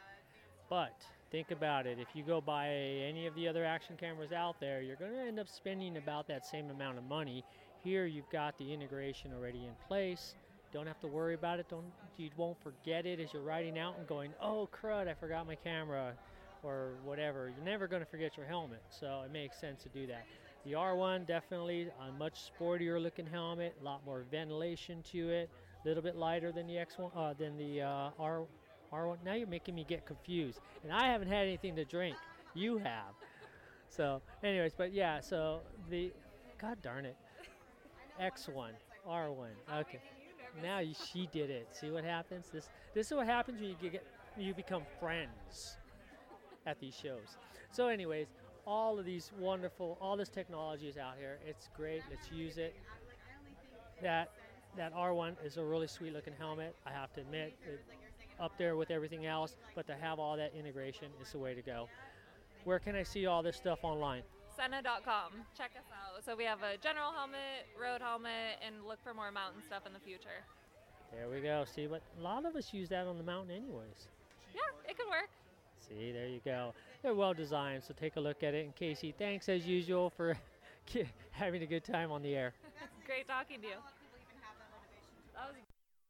C: But think about it. If you go buy any of the other action cameras out there, you're going to end up spending about that same amount of money. Here you've got the integration already in place. Don't have to worry about it. You won't forget it as you're riding out and going, oh crud, I forgot my camera or whatever. You're never going to forget your helmet, so it makes sense to do that. The R1 definitely a much sportier looking helmet, a lot more ventilation to it, a little bit lighter than the X1, than the R1. Now you're making me get confused, and I haven't had anything to drink. You have. So, anyways, but yeah. So God darn it, X1, R1. Okay. Now she did it. See what happens? This is what happens when you become friends at these shows. So anyways, all this technology is out here. It's great. Let's use it. That R1 is a really sweet looking helmet. I have to admit, up there with everything else, but to have all that integration is the way to go. Where can I see all this stuff online?
F: Sena.com. Check us out. So we have a general helmet, road helmet, and look for more mountain stuff in the future.
C: There we go. See, but a lot of us use that on the mountain anyways.
F: Yeah, it could work.
C: See, there you go. They're well designed, so take a look at it. And Casey, thanks as usual for having a good time on the air.
F: Great talking to you. That was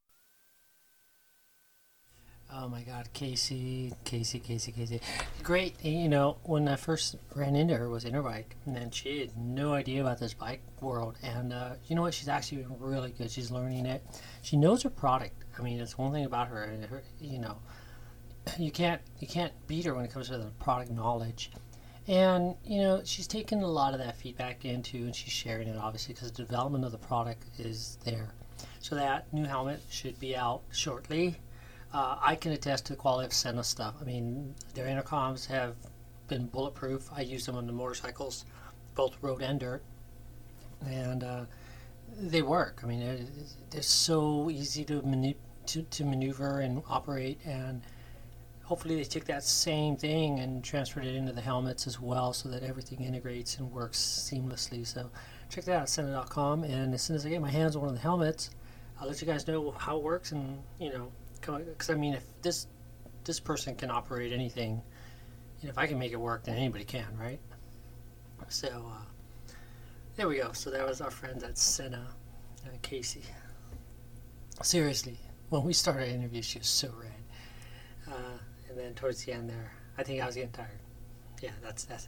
A: Oh my God, Casey. Great. You know, when I first ran into her was Interbike, and then she had no idea about this bike world. And you know what? She's actually been really good. She's learning it. She knows her product. I mean, it's one thing about her. You know, you can't beat her when it comes to the product knowledge. And you know, she's taken a lot of that feedback into, and she's sharing it obviously because the development of the product is there. So that new helmet should be out shortly. I can attest to the quality of Sena stuff. I mean, their intercoms have been bulletproof. I use them on the motorcycles, both road and dirt, and they work. I mean, they're so easy to maneuver and operate, and hopefully they took that same thing and transferred it into the helmets as well, so that everything integrates and works seamlessly. So check that out, Sena.com, and as soon as I get my hands on one of the helmets, I'll let you guys know how it works, and you know. Because I mean, if this person can operate anything, you know, if I can make it work, then anybody can, right? So there we go. So that was our friend at Sena, Casey. Seriously, when we started our interview, she was so rad. And then towards the end there, I think I was getting tired. Yeah, that's it.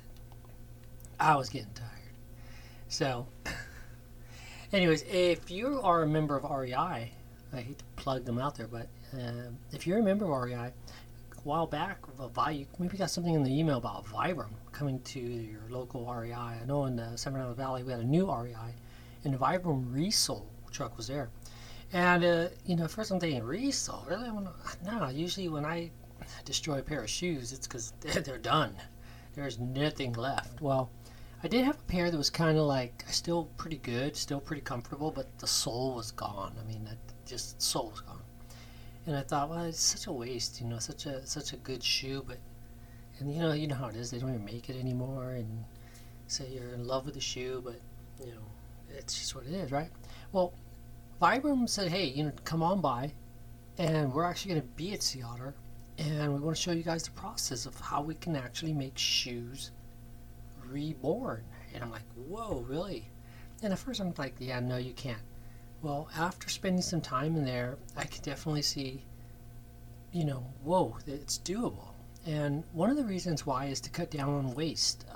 A: I was getting tired. So, anyways, if you are a member of REI, I hate to plug them out there, but if you're a member of REI, a while back, you maybe got something in the email about Vibram coming to your local REI. I know in the San Bernardino Valley we had a new REI, and the Vibram Resole truck was there. And you know, first I'm thinking Resole, really? No, usually when I destroy a pair of shoes, it's because they're done. There's nothing left. Well, I did have a pair that was kind of like still pretty good, still pretty comfortable, but the sole was gone. I mean, just sole was gone. And I thought, well, it's such a waste, you know, such a good shoe, and you know how it is. They don't even make it anymore, and say you're in love with the shoe, but you know, it's just what it is, right? Well, Vibram said, hey, you know, come on by, and we're actually going to be at Sea Otter, and we want to show you guys the process of how we can actually make shoes reborn. And I'm like, whoa, really? And at first I'm like, yeah, no, you can't. Well, after spending some time in there, I could definitely see, you know, whoa, it's doable. And one of the reasons why is to cut down on waste.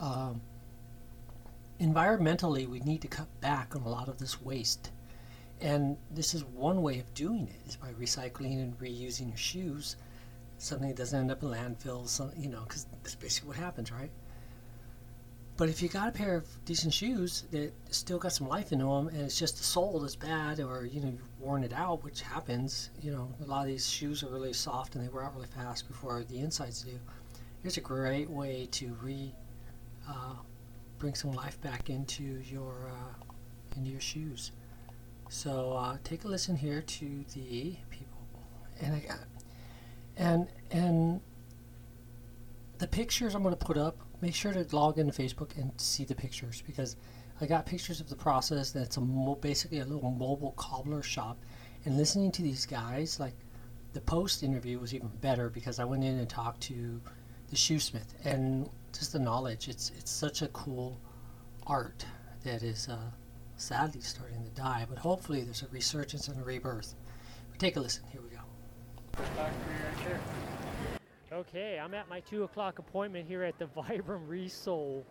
A: Environmentally, we need to cut back on a lot of this waste. And this is one way of doing it, is by recycling and reusing your shoes. Something that doesn't end up in landfills, you know, because that's basically what happens, right? But if you got a pair of decent shoes that still got some life into them, and it's just the sole that's bad, or you know, you've worn it out, which happens. You know, a lot of these shoes are really soft and they wear out really fast before the insides do. Here's a great way to bring some life back into your shoes. So take a listen here to the people, and the pictures I'm going to put up. Make sure to log into Facebook and see the pictures, because I got pictures of the process. That's basically a little mobile cobbler shop. And listening to these guys, like the post interview was even better, because I went in and talked to the shoesmith, and just the knowledge. It's such a cool art that is sadly starting to die, but hopefully there's a resurgence and a rebirth. Take a listen. Here we go.
C: Okay, I'm at my 2 o'clock appointment here at the Vibram Resole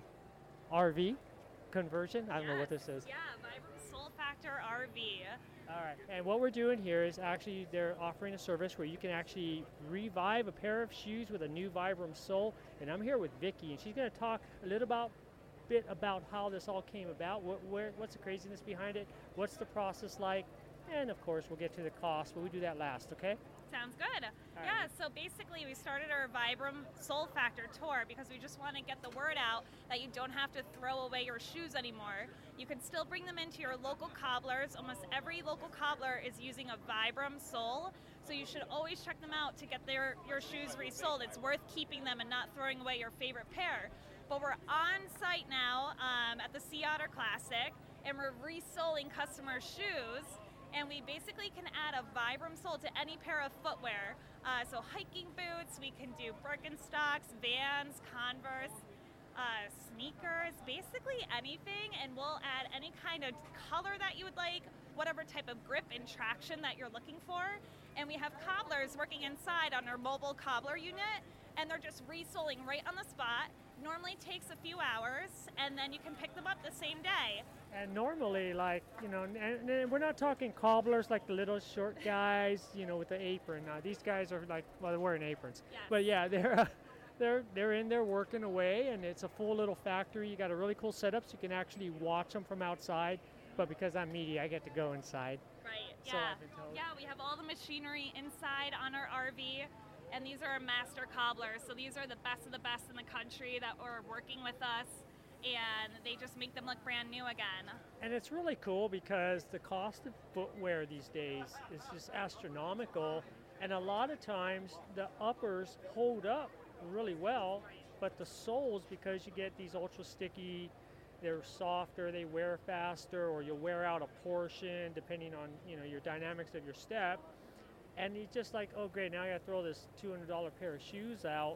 C: RV conversion. I don't know what this is.
G: Yeah, Vibram Soul Factor RV.
C: All right, and what we're doing here is actually they're offering a service where you can actually revive a pair of shoes with a new Vibram sole. And I'm here with Vicki, and she's going to talk a little bit about how this all came about, what's the craziness behind it, what's the process like, and of course we'll get to the cost, but we do that last, okay?
G: Sounds good. Yeah, so basically we started our Vibram Soul Factor tour because we just want to get the word out that you don't have to throw away your shoes anymore. You can still bring them into your local cobblers. Almost every local cobbler is using a Vibram sole, so you should always check them out to get your shoes resoled. It's worth keeping them and not throwing away your favorite pair. But we're on site now at the Sea Otter Classic, and we're resoling customer shoes. And we basically can add a Vibram sole to any pair of footwear. So hiking boots, we can do Birkenstocks, Vans, Converse, sneakers, basically anything. And we'll add any kind of color that you would like, whatever type of grip and traction that you're looking for. And we have cobblers working inside on our mobile cobbler unit, and they're just resoling right on the spot. Normally takes a few hours, and then you can pick them up the same day.
C: And normally, like, you know, and we're not talking cobblers like the little short guys, you know, with the apron. These guys are like, well, they're wearing aprons.
G: Yes.
C: But yeah, they're in there working away, and it's a full little factory. You got a really cool setup, so you can actually watch them from outside. But because I'm media, I get to go inside.
G: Right,
C: So
G: yeah.
C: I've been told.
G: Yeah, we have all the machinery inside on our RV, and these are our master cobblers. So these are the best of the best in the country that are working with us, and they just make them look brand new again.
C: And it's really cool because the cost of footwear these days is just astronomical, and a lot of times the uppers hold up really well, but the soles, because you get these ultra sticky, they're softer, they wear faster, or you'll wear out a portion depending on, you know, your dynamics of your step. And it's just like, oh great, now I gotta throw this $200 pair of shoes out,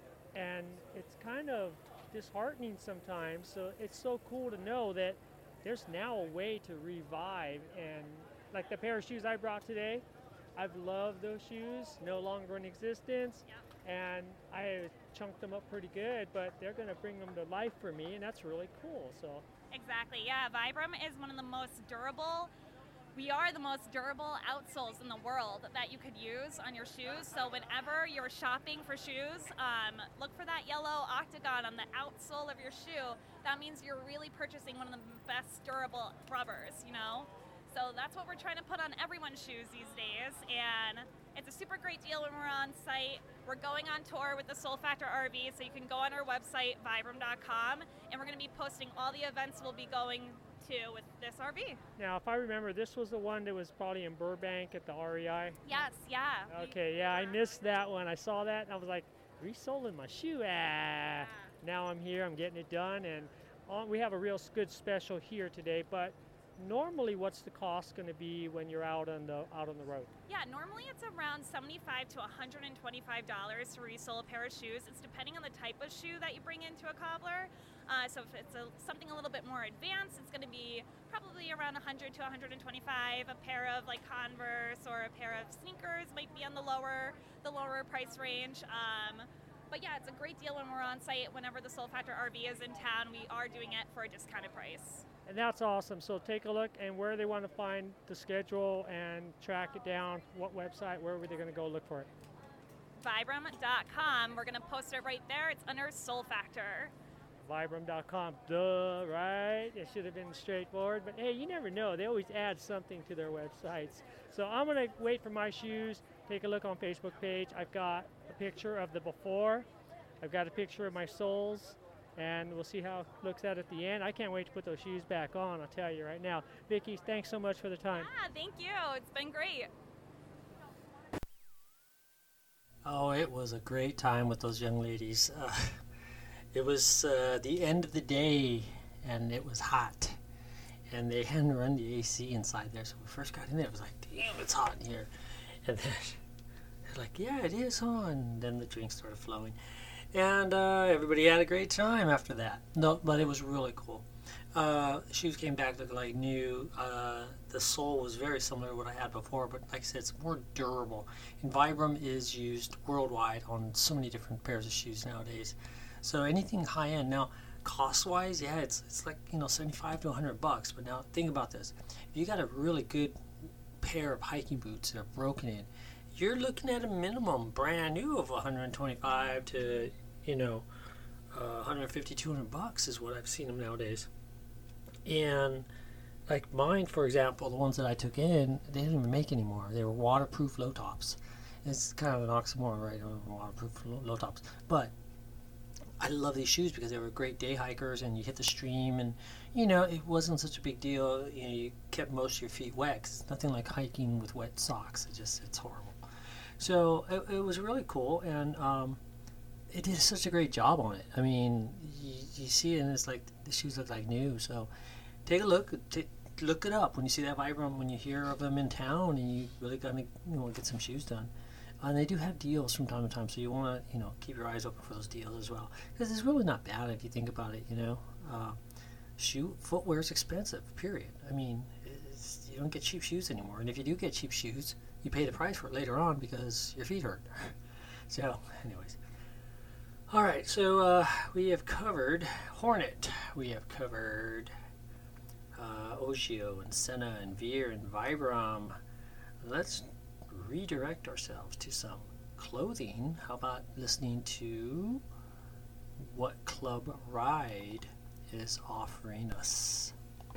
C: and it's kind of disheartening sometimes. So it's so cool to know that there's now a way to revive. And like the pair of shoes I brought today, I've loved those shoes, no longer in existence.
G: Yep.
C: And I chunked them up pretty good, but they're gonna bring them to life for me, and that's really cool. So
G: Exactly, yeah. Vibram is one of the most durable. We are the most durable outsoles in the world that you could use on your shoes. So whenever you're shopping for shoes, look for that yellow octagon on the outsole of your shoe. That means you're really purchasing one of the best durable rubbers, you know? So that's what we're trying to put on everyone's shoes these days. And it's a super great deal when we're on site. We're going on tour with the Soul Factor RV, so you can go on our website, vibram.com, and we're going to be posting all the events we'll be going to with this RV.
C: now, if I remember, this was the one that was probably in Burbank at the REI.
G: Yes, yeah.
C: Okay, yeah, I missed that one. I saw that and I was like, resoling my shoe. Now I'm here, I'm getting it done, and we have a real good special here today. But normally, what's the cost going to be when you're out on the road?
G: Yeah, normally it's around $75 to $125 to resole a pair of shoes. It's depending on the type of shoe that you bring into a cobbler. So if it's something a little bit more advanced, it's going to be probably around $100 to $125. A pair of like Converse or a pair of sneakers might be on the lower price range. But yeah, it's a great deal when we're on site. Whenever the Soul Factor RV is in town, we are doing it for a discounted price.
C: And that's awesome. So take a look, and where they want to find the schedule and track it down, what website, where are they going to go look for it?
G: Vibram.com. We're going to post it right there. It's under Soul Factor.
C: Vibram.com, duh, right? It should have been straightforward, but hey, you never know. They always add something to their websites. So I'm gonna wait for my shoes, take a look on Facebook page. I've got a picture of the before, I've got a picture of my soles, and we'll see how it looks out at the end. I can't wait to put those shoes back on, I'll tell you right now. Vicki, thanks so much for the time.
G: Yeah, thank you. It's been great.
A: Oh, it was a great time with those young ladies. It was the end of the day, and it was hot, and they hadn't run the AC inside there. So when we first got in there, it was like, damn, it's hot in here. And then they're like, yeah, it is on. And then the drinks started flowing, and everybody had a great time after that. No, but it was really cool. Shoes came back looking like new. The sole was very similar to what I had before, but like I said, it's more durable. And Vibram is used worldwide on so many different pairs of shoes nowadays. So anything high end now, cost wise, yeah, it's like 75 to $100. But now think about this: if you got a really good pair of hiking boots that are broken in, you're looking at a minimum brand new of 125 to 150, $200 is what I've seen them nowadays. And like mine, for example, the ones that I took in, they didn't even make anymore. They were waterproof low tops. It's kind of an oxymoron, right? Waterproof low tops. But I love these shoes because they were great day hikers, and you hit the stream, and it wasn't such a big deal. You kept most of your feet wet. 'Cause it's nothing like hiking with wet socks. It's horrible. So it was really cool, and it did such a great job on it. I mean, you see it, and it's like the shoes look like new. So take a look. Look it up when you see that Vibram, when you hear of them in town, and you really got to get some shoes done. And they do have deals from time to time, so you want to keep your eyes open for those deals as well, because it's really not bad if you think about it. Footwear is expensive. Period. I mean, you don't get cheap shoes anymore, and if you do get cheap shoes, you pay the price for it later on because your feet hurt. So, anyways. All right, so we have covered Hornet. We have covered Ogio and Senna and Veer and Vibram. Let's redirect ourselves to some clothing. How about listening to what Club Ride is offering us?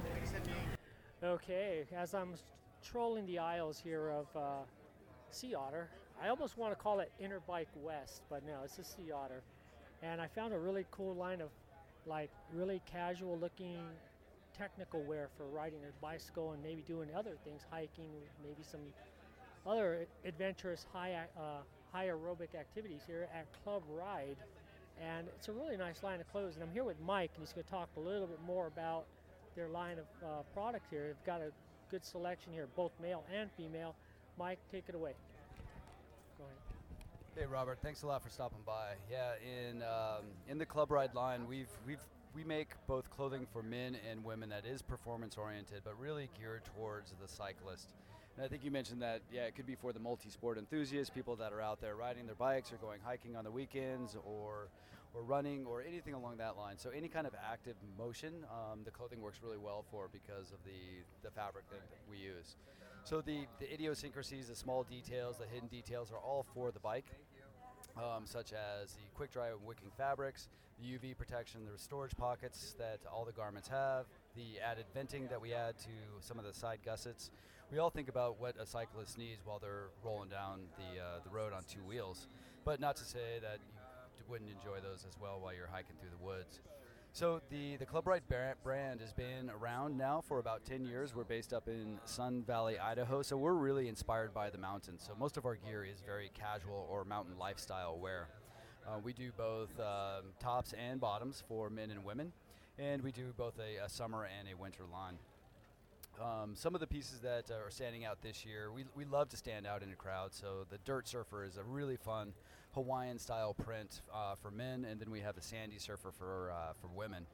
C: Okay, as I'm trolling the aisles here of Sea Otter, I almost want to call it Interbike West, but no, it's a Sea Otter. And I found a really cool line of like really casual looking technical wear for riding a bicycle and maybe doing other things, hiking, maybe some other adventurous high aerobic activities here at Club Ride. And it's a really nice line of clothes. And I'm here with Mike, and he's going to talk a little bit more about their line of product here. They've got a good selection here, both male and female. Mike, take it away. Go ahead.
H: Hey Robert, thanks a lot for stopping by. Yeah, in the Club Ride line, we make both clothing for men and women that is performance oriented, but really geared towards the cyclist. And I think you mentioned that, yeah, it could be for the multi-sport enthusiasts, people that are out there riding their bikes or going hiking on the weekends or running or anything along that line. So any kind of active motion, the clothing works really well for because of the fabric that we use. So the idiosyncrasies, the small details, the hidden details are all for the bike, such as the quick dry and wicking fabrics, the UV protection, the storage pockets that all the garments have, the added venting that we add to some of the side gussets. We all think about what a cyclist needs while they're rolling down the road on two wheels, but not to say that you wouldn't enjoy those as well while you're hiking through the woods. So the Club Ride brand has been around now for about 10 years. We're based up in Sun Valley, Idaho, so we're really inspired by the mountains. So most of our gear is very casual or mountain lifestyle wear. We do both tops and bottoms for men and women, and we do both a summer and a winter line. Some of the pieces that are standing out this year, we love to stand out in a crowd, so the Dirt Surfer is a really fun Hawaiian style print for men, and then we have the Sandy Surfer for women.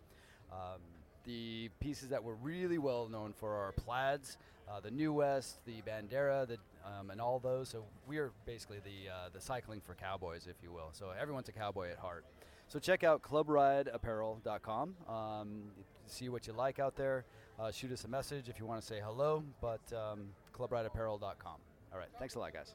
H: The pieces that we're really well known for are plaids, the New West, the Bandera, and all those. So we are basically the cycling for cowboys, if you will. So everyone's a cowboy at heart. So check out clubrideapparel.com. See what you like out there. Shoot us a message if you want to say hello, but clubrideapparel.com. All right, thanks a lot, guys.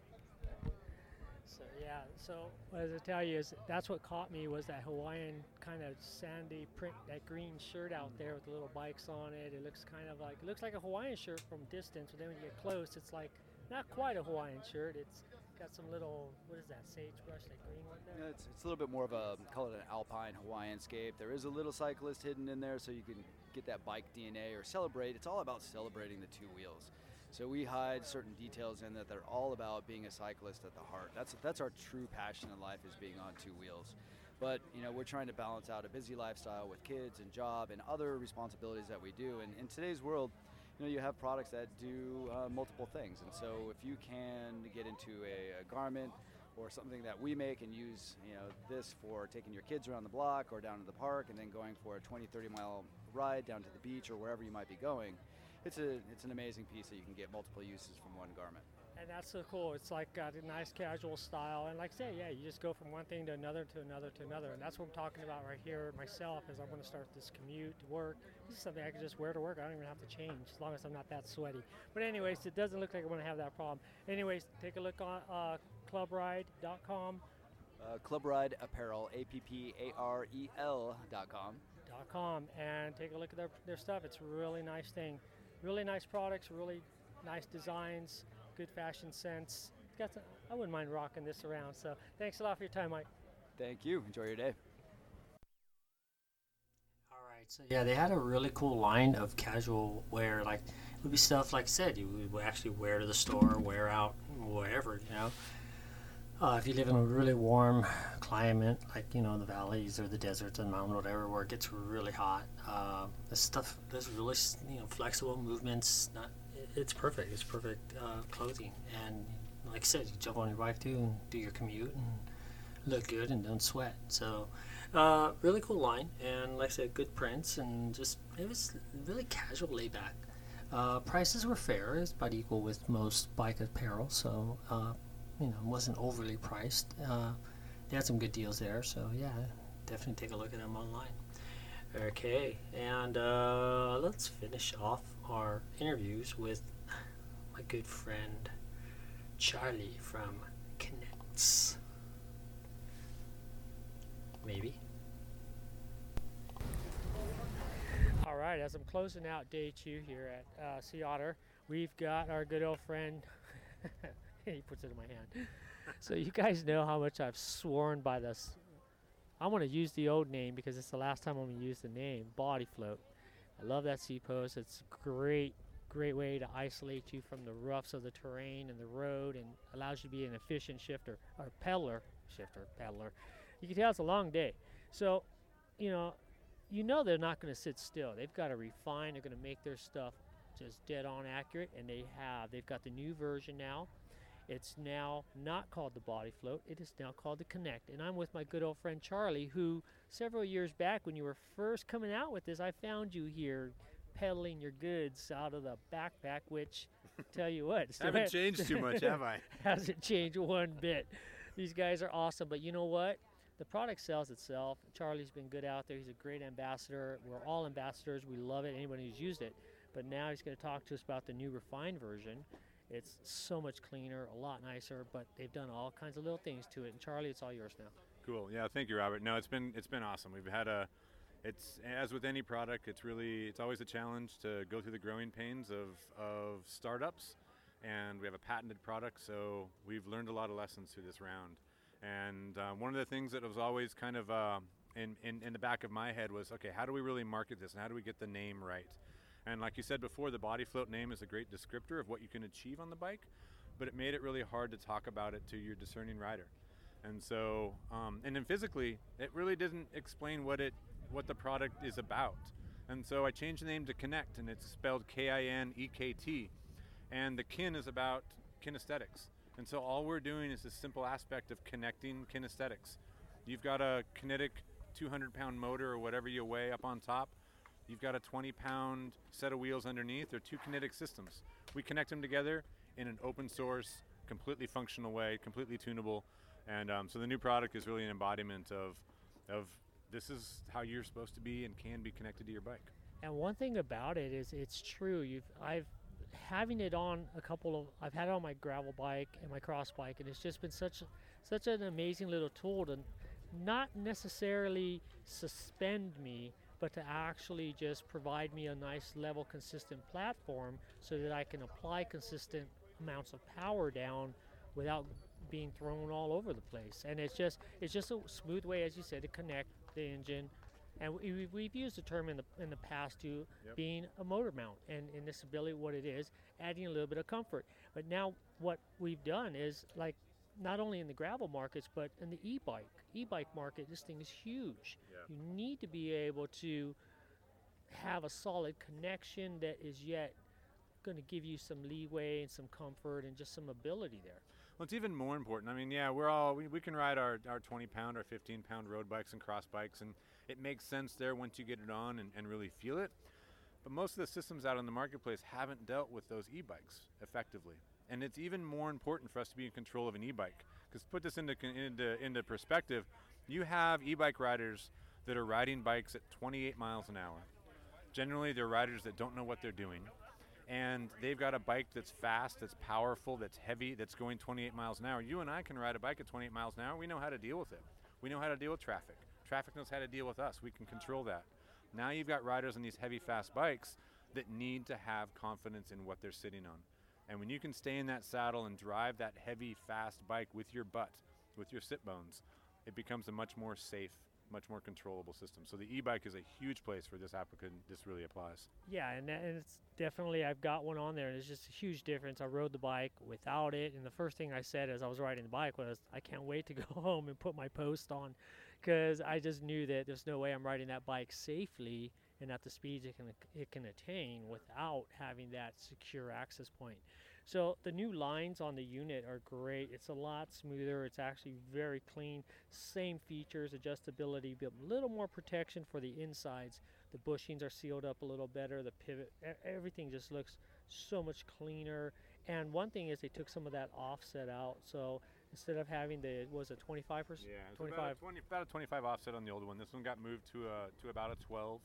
C: So yeah, so as I tell you, that's what caught me was that Hawaiian kind of sandy print, that green shirt out there with the little bikes on it. It looks like a Hawaiian shirt from distance, but then when you get close, it's like not quite a Hawaiian shirt. It's got some little, what is that, sagebrush, that green one there?
H: Yeah, it's a little bit more of a, call it an alpine Hawaiian scape. There is a little cyclist hidden in there, so you can get that bike DNA or celebrate. It's all about celebrating the two wheels. So we hide certain details in that they're all about being a cyclist at the heart. That's our true passion in life, is being on two wheels. But we're trying to balance out a busy lifestyle with kids and job and other responsibilities that we do. And in today's world, you have products that do multiple things. And so if you can get into a garment or something that we make and use this for taking your kids around the block or down to the park and then going for a 20-30 mile ride, down to the beach, or wherever you might be going, it's an amazing piece that you can get multiple uses from one garment.
C: And that's so cool. It's like got a nice casual style, and like I say, yeah, you just go from one thing to another to another to another, and that's what I'm talking about right here myself. Is I'm going to start this commute to work. This is something I can just wear to work. I don't even have to change as long as I'm not that sweaty. But anyways, it doesn't look like I'm going to have that problem. Anyways, take a look on clubride.com.
H: Clubride Apparel, APPAREL.com.
C: And take a look at their stuff. It's a really nice thing. Really nice products, really nice designs, good fashion sense. I wouldn't mind rocking this around. So thanks a lot for your time, Mike.
H: Thank you. Enjoy your day.
A: All right, so yeah, they had a really cool line of casual wear. Like, it would be stuff, like I said, you would actually wear to the store, wear out, wherever, you know. If you live in a really warm climate, like, you know, the valleys or the deserts and mountain, whatever, where it gets really hot, this stuff, there's really, you know, flexible movements. It's perfect. It's perfect clothing. And like I said, you jump on your bike too and do your commute and look good and don't sweat. So really cool line. And like I said, good prints, and just, it was really casual, laid back. Prices were fair. It's about equal with most bike apparel. So, you know, it wasn't overly priced. They had some good deals there. So yeah, definitely take a look at them online. Okay, and let's finish off our interviews with my good friend Charlie from Connects. Maybe.
C: All right, as I'm closing out day 2 here at Sea Otter, we've got our good old friend. He puts it in my hand. So you guys know how much I've sworn by this. I want to use the old name because it's the last time I'm going to use the name, Body Float. I love that seat post. It's a great way to isolate you from the roughs of the terrain and the road, and allows you to be an efficient shifter, or peddler. You can tell it's a long day. So, you know they're not going to sit still. They've got to refine. They're going to make their stuff just dead on accurate, and they've got the new version now. It's now not called the Body Float. It is now called the Connect. And I'm with my good old friend Charlie, who several years back when you were first coming out with this, I found you here peddling your goods out of the backpack, which, tell you what,
I: haven't changed too much, have I?
C: Hasn't changed one bit. These guys are awesome, but you know what? The product sells itself. Charlie's been good out there. He's a great ambassador. We're all ambassadors. We love it, anybody who's used it. But now he's going to talk to us about the new refined version. It's so much cleaner, a lot nicer, but they've done all kinds of little things to it. And Charlie, it's all yours now.
I: Cool. Yeah, thank you, Robert. No, it's been awesome. We've had it's, as with any product, it's always a challenge to go through the growing pains of startups, and we have a patented product, so we've learned a lot of lessons through this round. And one of the things that was always kind of in the back of my head was, okay, how do we really market this, and how do we get the name right? And like you said before, the Body Float name is a great descriptor of what you can achieve on the bike, but it made it really hard to talk about it to your discerning rider. And so, and then physically, it really didn't explain what the product is about. And so I changed the name to Connect, and it's spelled Kinekt. And the kin is about kinesthetics. And so all we're doing is this simple aspect of connecting kinesthetics. You've got a kinetic 200-pound motor or whatever you weigh up on top. You've got a 20-pound set of wheels underneath. They're two kinetic systems. We connect them together in an open source, completely functional way, completely tunable. And so the new product is really an embodiment of this is how you're supposed to be and can be connected to your bike.
C: And one thing about it is it's true. I've had it on my gravel bike and my cross bike, and it's just been such an amazing little tool to not necessarily suspend me, but to actually just provide me a nice level, consistent platform so that I can apply consistent amounts of power down without being thrown all over the place. And it's just a smooth way, as you said, to connect the engine. And we've used the term in the past to being a motor mount, and in this ability, what it is, adding a little bit of comfort. But now what we've done is, like, not only in the gravel markets, but in the e-bike market, this thing is huge. You need to be able to have a solid connection that is yet going to give you some leeway and some comfort and just some ability there.
I: Well, it's even more important. I mean, yeah, we can ride our 20-pound or 15-pound road bikes and cross bikes, and it makes sense there once you get it on and really feel it. But most of the systems out in the marketplace haven't dealt with those e-bikes effectively. And it's even more important for us to be in control of an e-bike. Because put this into perspective, you have e-bike riders that are riding bikes at 28 miles an hour. Generally, they're riders that don't know what they're doing. And they've got a bike that's fast, that's powerful, that's heavy, that's going 28 miles an hour. You and I can ride a bike at 28 miles an hour. We know how to deal with it. We know how to deal with traffic. Traffic knows how to deal with us. We can control that. Now you've got riders on these heavy, fast bikes that need to have confidence in what they're sitting on. And when you can stay in that saddle and drive that heavy, fast bike with your butt, with your sit bones, it becomes a much more safe, much more controllable system. So the e-bike is a huge place for this applicant. This really applies.
C: Yeah, and it's definitely, I've got one on there, and it's just a huge difference. I rode the bike without it, and the first thing I said as I was riding the bike was, I can't wait to go home and put my post on, because I just knew that there's no way I'm riding that bike safely and at the speeds it can attain without having that secure access point. So the new lines on the unit are great. It's a lot smoother. It's actually very clean. Same features, adjustability, but a little more protection for the insides. The bushings are sealed up a little better. The pivot, everything just looks so much cleaner. And one thing is they took some of that offset out. So instead of having the, was it 25%?
I: Yeah, it's 25. About a 25 offset on the old one. This one got moved to about a 12.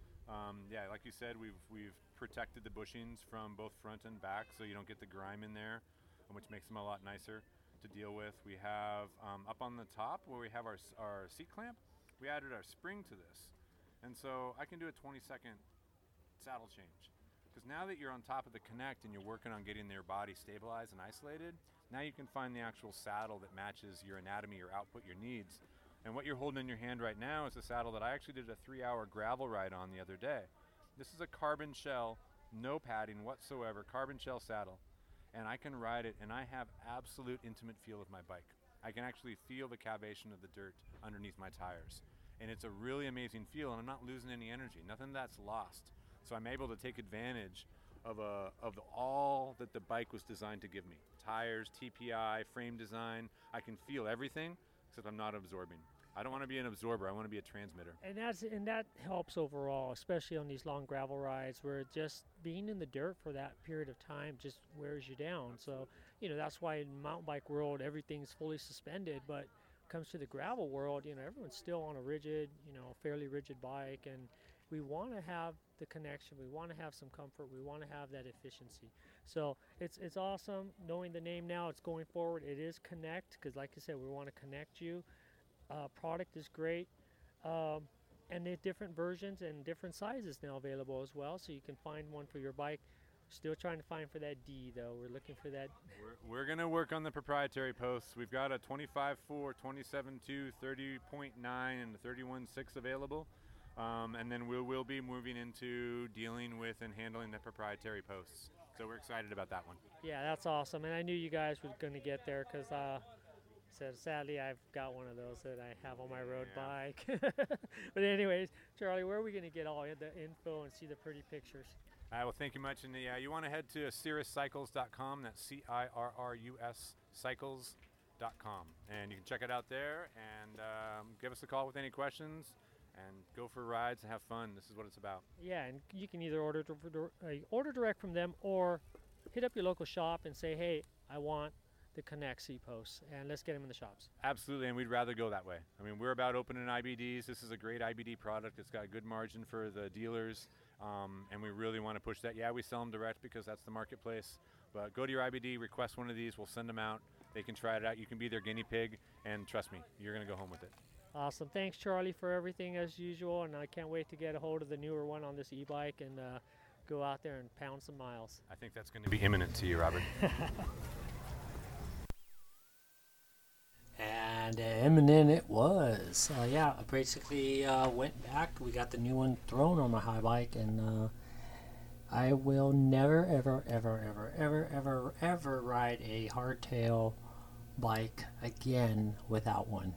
I: Yeah, like you said, we've protected the bushings from both front and back, so you don't get the grime in there, which makes them a lot nicer to deal with. We have up on the top where we have our seat clamp, we added our spring to this, and so I can do a 20-second saddle change. Because now that you're on top of the Connect and you're working on getting their body stabilized and isolated, now you can find the actual saddle that matches your anatomy, your output, your needs. And what you're holding in your hand right now is a saddle that I actually did a 3-hour gravel ride on the other day. This is a carbon shell, no padding whatsoever, carbon shell saddle. And I can ride it, and I have absolute intimate feel of my bike. I can actually feel the cavation of the dirt underneath my tires. And it's a really amazing feel, and I'm not losing any energy. Nothing that's lost. So I'm able to take advantage of all that the bike was designed to give me. Tires, TPI, frame design. I can feel everything, except I'm not absorbing. I don't want to be an absorber. I want to be a transmitter.
C: And that helps overall, especially on these long gravel rides where just being in the dirt for that period of time just wears you down. So, that's why in mountain bike world, everything's fully suspended, but when it comes to the gravel world, everyone's still on a rigid, fairly rigid bike, and we want to have the connection. We want to have some comfort. We want to have that efficiency. So it's awesome knowing the name now. It's going forward. It is Connect, because like I said, we want to connect you. Product is great, and there are different versions and different sizes now available as well, so you can find one for your bike. Still trying to find for that D, though. We're looking for that.
I: We're going to work on the proprietary posts. We've got a 25.4, 27.2, 30.9, and a 31.6 available, and then we'll be moving into dealing with and handling the proprietary posts. So we're excited about that one.
C: Yeah, that's awesome, and I knew you guys were going to get there because so sadly, I've got one of those that I have on my road bike. But anyways, Charlie, where are we going to get all the info and see the pretty pictures?
I: Well, thank you much. And you want to head to cirruscycles.com. That's CIRRUS cycles.com. And you can check it out there and give us a call with any questions and go for rides and have fun. This is what it's about.
C: Yeah, and you can either order direct from them or hit up your local shop and say, hey, I want the Connect C-posts, and let's get them in the shops.
I: Absolutely, and we'd rather go that way. I mean, we're about opening IBDs. This is a great IBD product. It's got a good margin for the dealers, and we really want to push that. Yeah, we sell them direct because that's the marketplace, but go to your IBD, request one of these. We'll send them out. They can try it out. You can be their guinea pig, and trust me, you're going to go home with it.
C: Awesome. Thanks, Charlie, for everything as usual, and I can't wait to get a hold of the newer one on this e-bike and go out there and pound some miles.
I: I think that's going to be imminent to you, Robert.
A: And imminent it was. I basically went back. We got the new one thrown on my high bike, and I will never, ever, ever, ever, ever, ever, ever ride a hardtail bike again without one.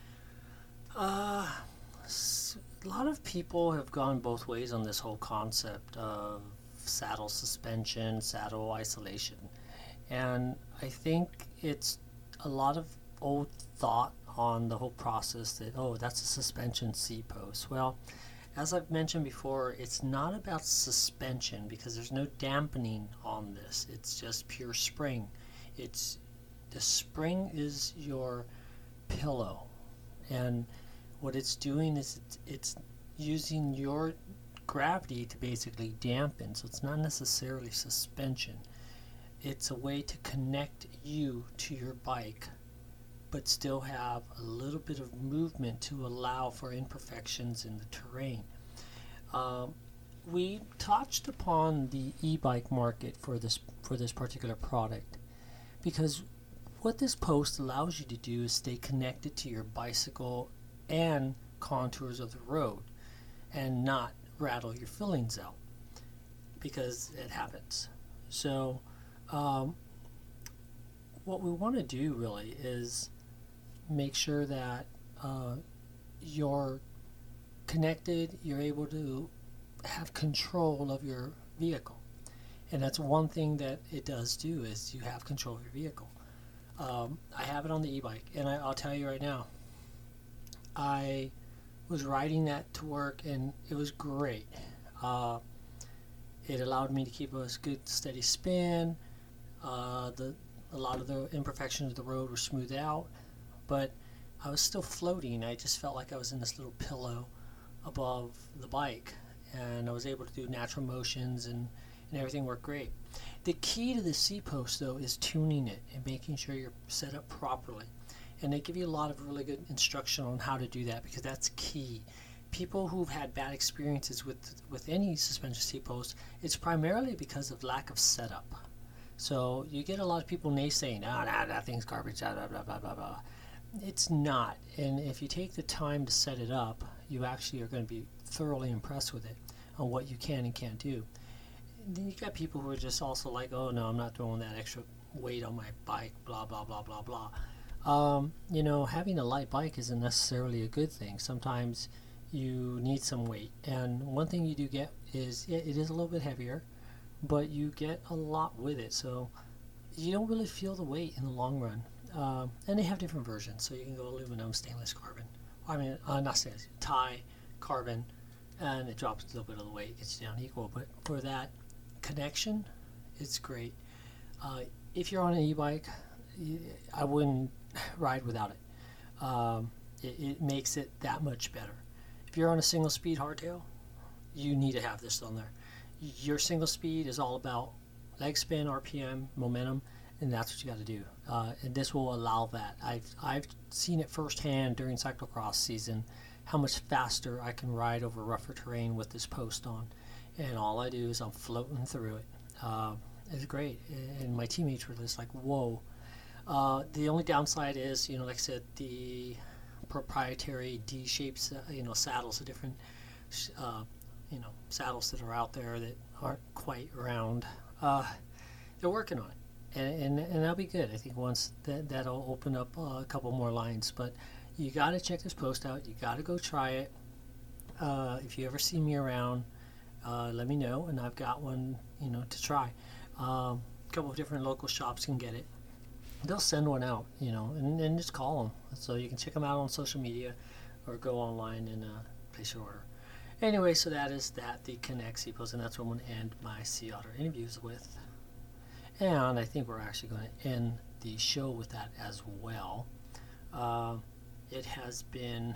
A: A lot of people have gone both ways on this whole concept of saddle suspension, saddle isolation, and I think it's a lot of old thought on the whole process that, oh, that's a suspension seat post. Well, as I've mentioned before, it's not about suspension because there's no dampening on this. It's just pure spring. The spring is your pillow, and what it's doing is it's using your gravity to basically dampen. So it's not necessarily suspension. It's a way to connect you to your bike, but still have a little bit of movement to allow for imperfections in the terrain. We touched upon the e-bike market for this particular product, because what this post allows you to do is stay connected to your bicycle and contours of the road and not rattle your fillings out, because it happens. So what we want to do really is make sure that you're connected, you're able to have control of your vehicle. And that's one thing that it does do, is you have control of your vehicle. I have it on the e-bike, and I'll tell you right now, I was riding that to work, and it was great. It allowed me to keep a good steady spin. A lot of the imperfections of the road were smoothed out, but I was still floating. I just felt like I was in this little pillow above the bike, and I was able to do natural motions, and everything worked great. The key to the C-Post, though, is tuning it and making sure you're set up properly. And they give you a lot of really good instruction on how to do that, because that's key. People who've had bad experiences with any suspension C-Post, it's primarily because of lack of setup. So you get a lot of people naysaying, that thing's garbage, blah, blah, blah, blah, blah. It's not. And if you take the time to set it up, you actually are going to be thoroughly impressed with it on what you can and can't do. And then you got people who are just also like, oh no, I'm not throwing that extra weight on my bike, blah, blah, blah, blah, blah. Having a light bike isn't necessarily a good thing. Sometimes you need some weight. And one thing you do get is, it is a little bit heavier, but you get a lot with it. So you don't really feel the weight in the long run. And they have different versions. So you can go aluminum, stainless, carbon. Not stainless, tie, carbon, and it drops a little bit of the weight, gets you down equal. But for that connection, it's great. If you're on an e-bike, I wouldn't ride without it. It makes it that much better. If you're on a single speed hardtail, you need to have this on there. Your single speed is all about leg spin, RPM, momentum, and that's what you got to do. And this will allow that. I've seen it firsthand during cyclocross season, how much faster I can ride over rougher terrain with this post on. And all I do is I'm floating through it. It's great. And my teammates were just like, whoa. The only downside is, like I said, the proprietary D-shaped, saddles, the different, saddles that are out there that aren't quite round. They're working on it, and that'll be good. I think once that'll open up a couple more lines. But you got to check this post out. You got to go try it. If you ever see me around, let me know, and I've got one, to try. A couple of different local shops can get it. They'll send one out, and just call them. So you can check them out on social media or go online and place your order. Anyway, so that is the Connect C-Post, and that's what I'm going to end my Sea Otter interviews with. And I think we're actually going to end the show with that as well. It has been...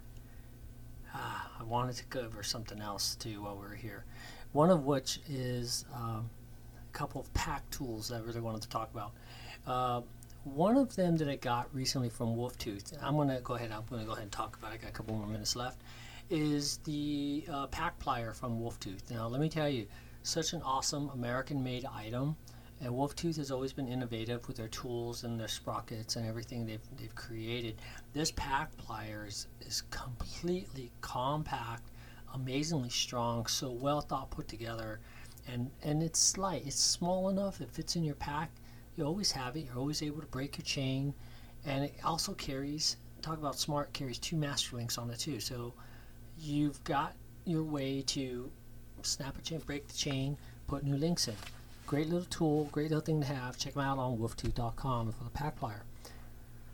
A: I wanted to cover something else too while we're here. One of which is a couple of pack tools that I really wanted to talk about. One of them that I got recently from Wolftooth, I'm going to go ahead and talk about it. I got a couple more minutes left. Is the pack plier from Wolftooth. Now, let me tell you, such an awesome American-made item. And Wolftooth has always been innovative with their tools and their sprockets and everything they've created. This pack plier is completely compact, amazingly strong, so well thought, put together, and it's light. It's small enough. It fits in your pack. You always have it. You're always able to break your chain, and it also carries. Talk about smart. Carries 2 master links on it too. So you've got your way to snap a chain, break the chain, put new links in. Great little tool, great little thing to have. Check them out on wolftooth.com for the pack plier.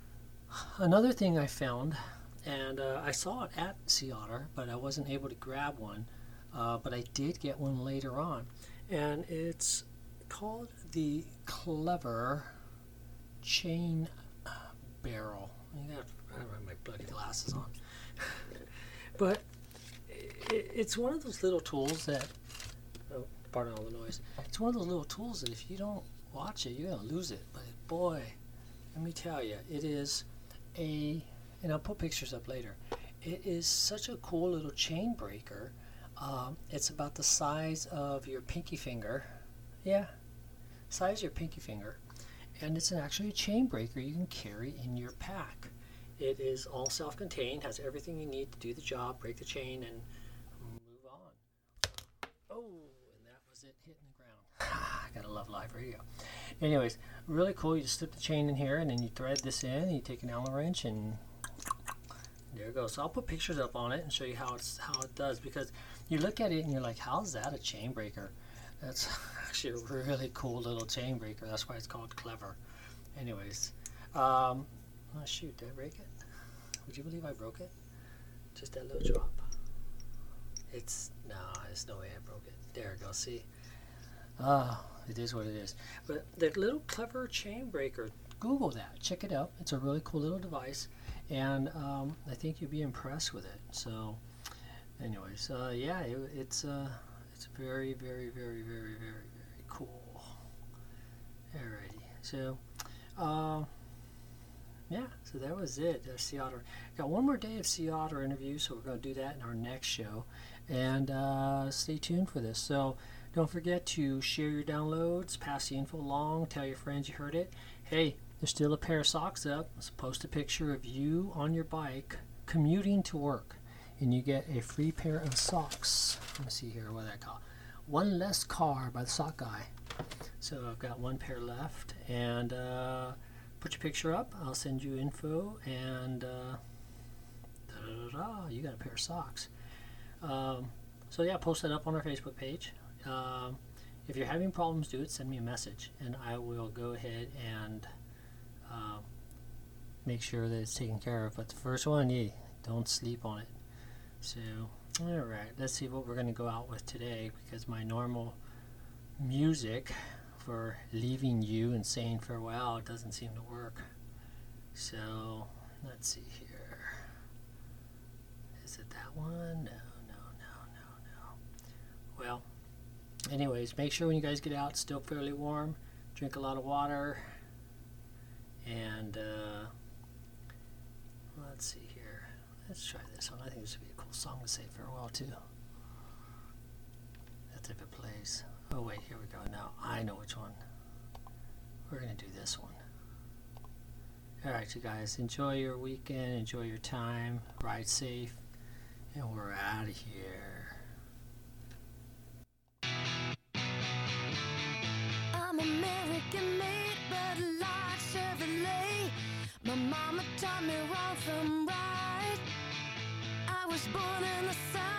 A: Another thing I found, and I saw it at Sea Otter, but I wasn't able to grab one, but I did get one later on, and it's called the Clever Chain Barrel. I have my bloody glasses on. But it's one of those little tools that, oh, pardon all the noise. It's one of those little tools that if you don't watch it, you're going to lose it. But boy, let me tell you, it is and I'll put pictures up later. It is such a cool little chain breaker. It's about the size of your pinky finger. Yeah, size of your pinky finger. And it's actually a chain breaker you can carry in your pack. It is all self-contained, has everything you need to do the job, break the chain, and move on. Oh, and that was it hitting the ground. I gotta love live radio. Anyways, really cool. You just slip the chain in here, and then you thread this in, and you take an Allen wrench, and there it goes. So I'll put pictures up on it and show you how it does, because you look at it and you're like, how's that a chain breaker? That's actually a really cool little chain breaker. That's why it's called Clever. Anyways, oh shoot, did I break it? Would you believe I broke it? Just that little drop. No, there's no way I broke it. There it goes, see? It is what it is. But the little Clever chain breaker, Google that, check it out. It's a really cool little device, and I think you'll be impressed with it. So, anyways, yeah, it's very, very, very, very, very, very cool. Alrighty, so, yeah, so that was it. Sea Otter. Got one more day of Sea Otter interview, so we're going to do that in our next show. And stay tuned for this. So don't forget to share your downloads, pass the info along, tell your friends you heard it. Hey, there's still a pair of socks up. Let's post a picture of you on your bike commuting to work, and you get a free pair of socks. Let me see here what I call One Less Car by the Sock Guy. So I've got one pair left, and put your picture up. I'll send you info, and you got a pair of socks. So yeah, post that up on our Facebook page. If you're having problems, send me a message, and I will go ahead and make sure that it's taken care of. But the first one, don't sleep on it. So, all right, let's see what we're going to go out with today, because my normal music for leaving you and saying farewell doesn't seem to work. So let's see here. Is it that one? No. Well, anyways, make sure when you guys get out, it's still fairly warm. Drink a lot of water. And let's see here. Let's try this one. I think this would be a cool song to say farewell to. That's if it plays. Oh wait, here we go. Now I know which one. We're gonna do this one. Alright, you guys, enjoy your weekend, enjoy your time, ride safe, and we're out of here.
J: I'm American made, but like Chevrolet. My mama taught me wrong from right. I was born in the South.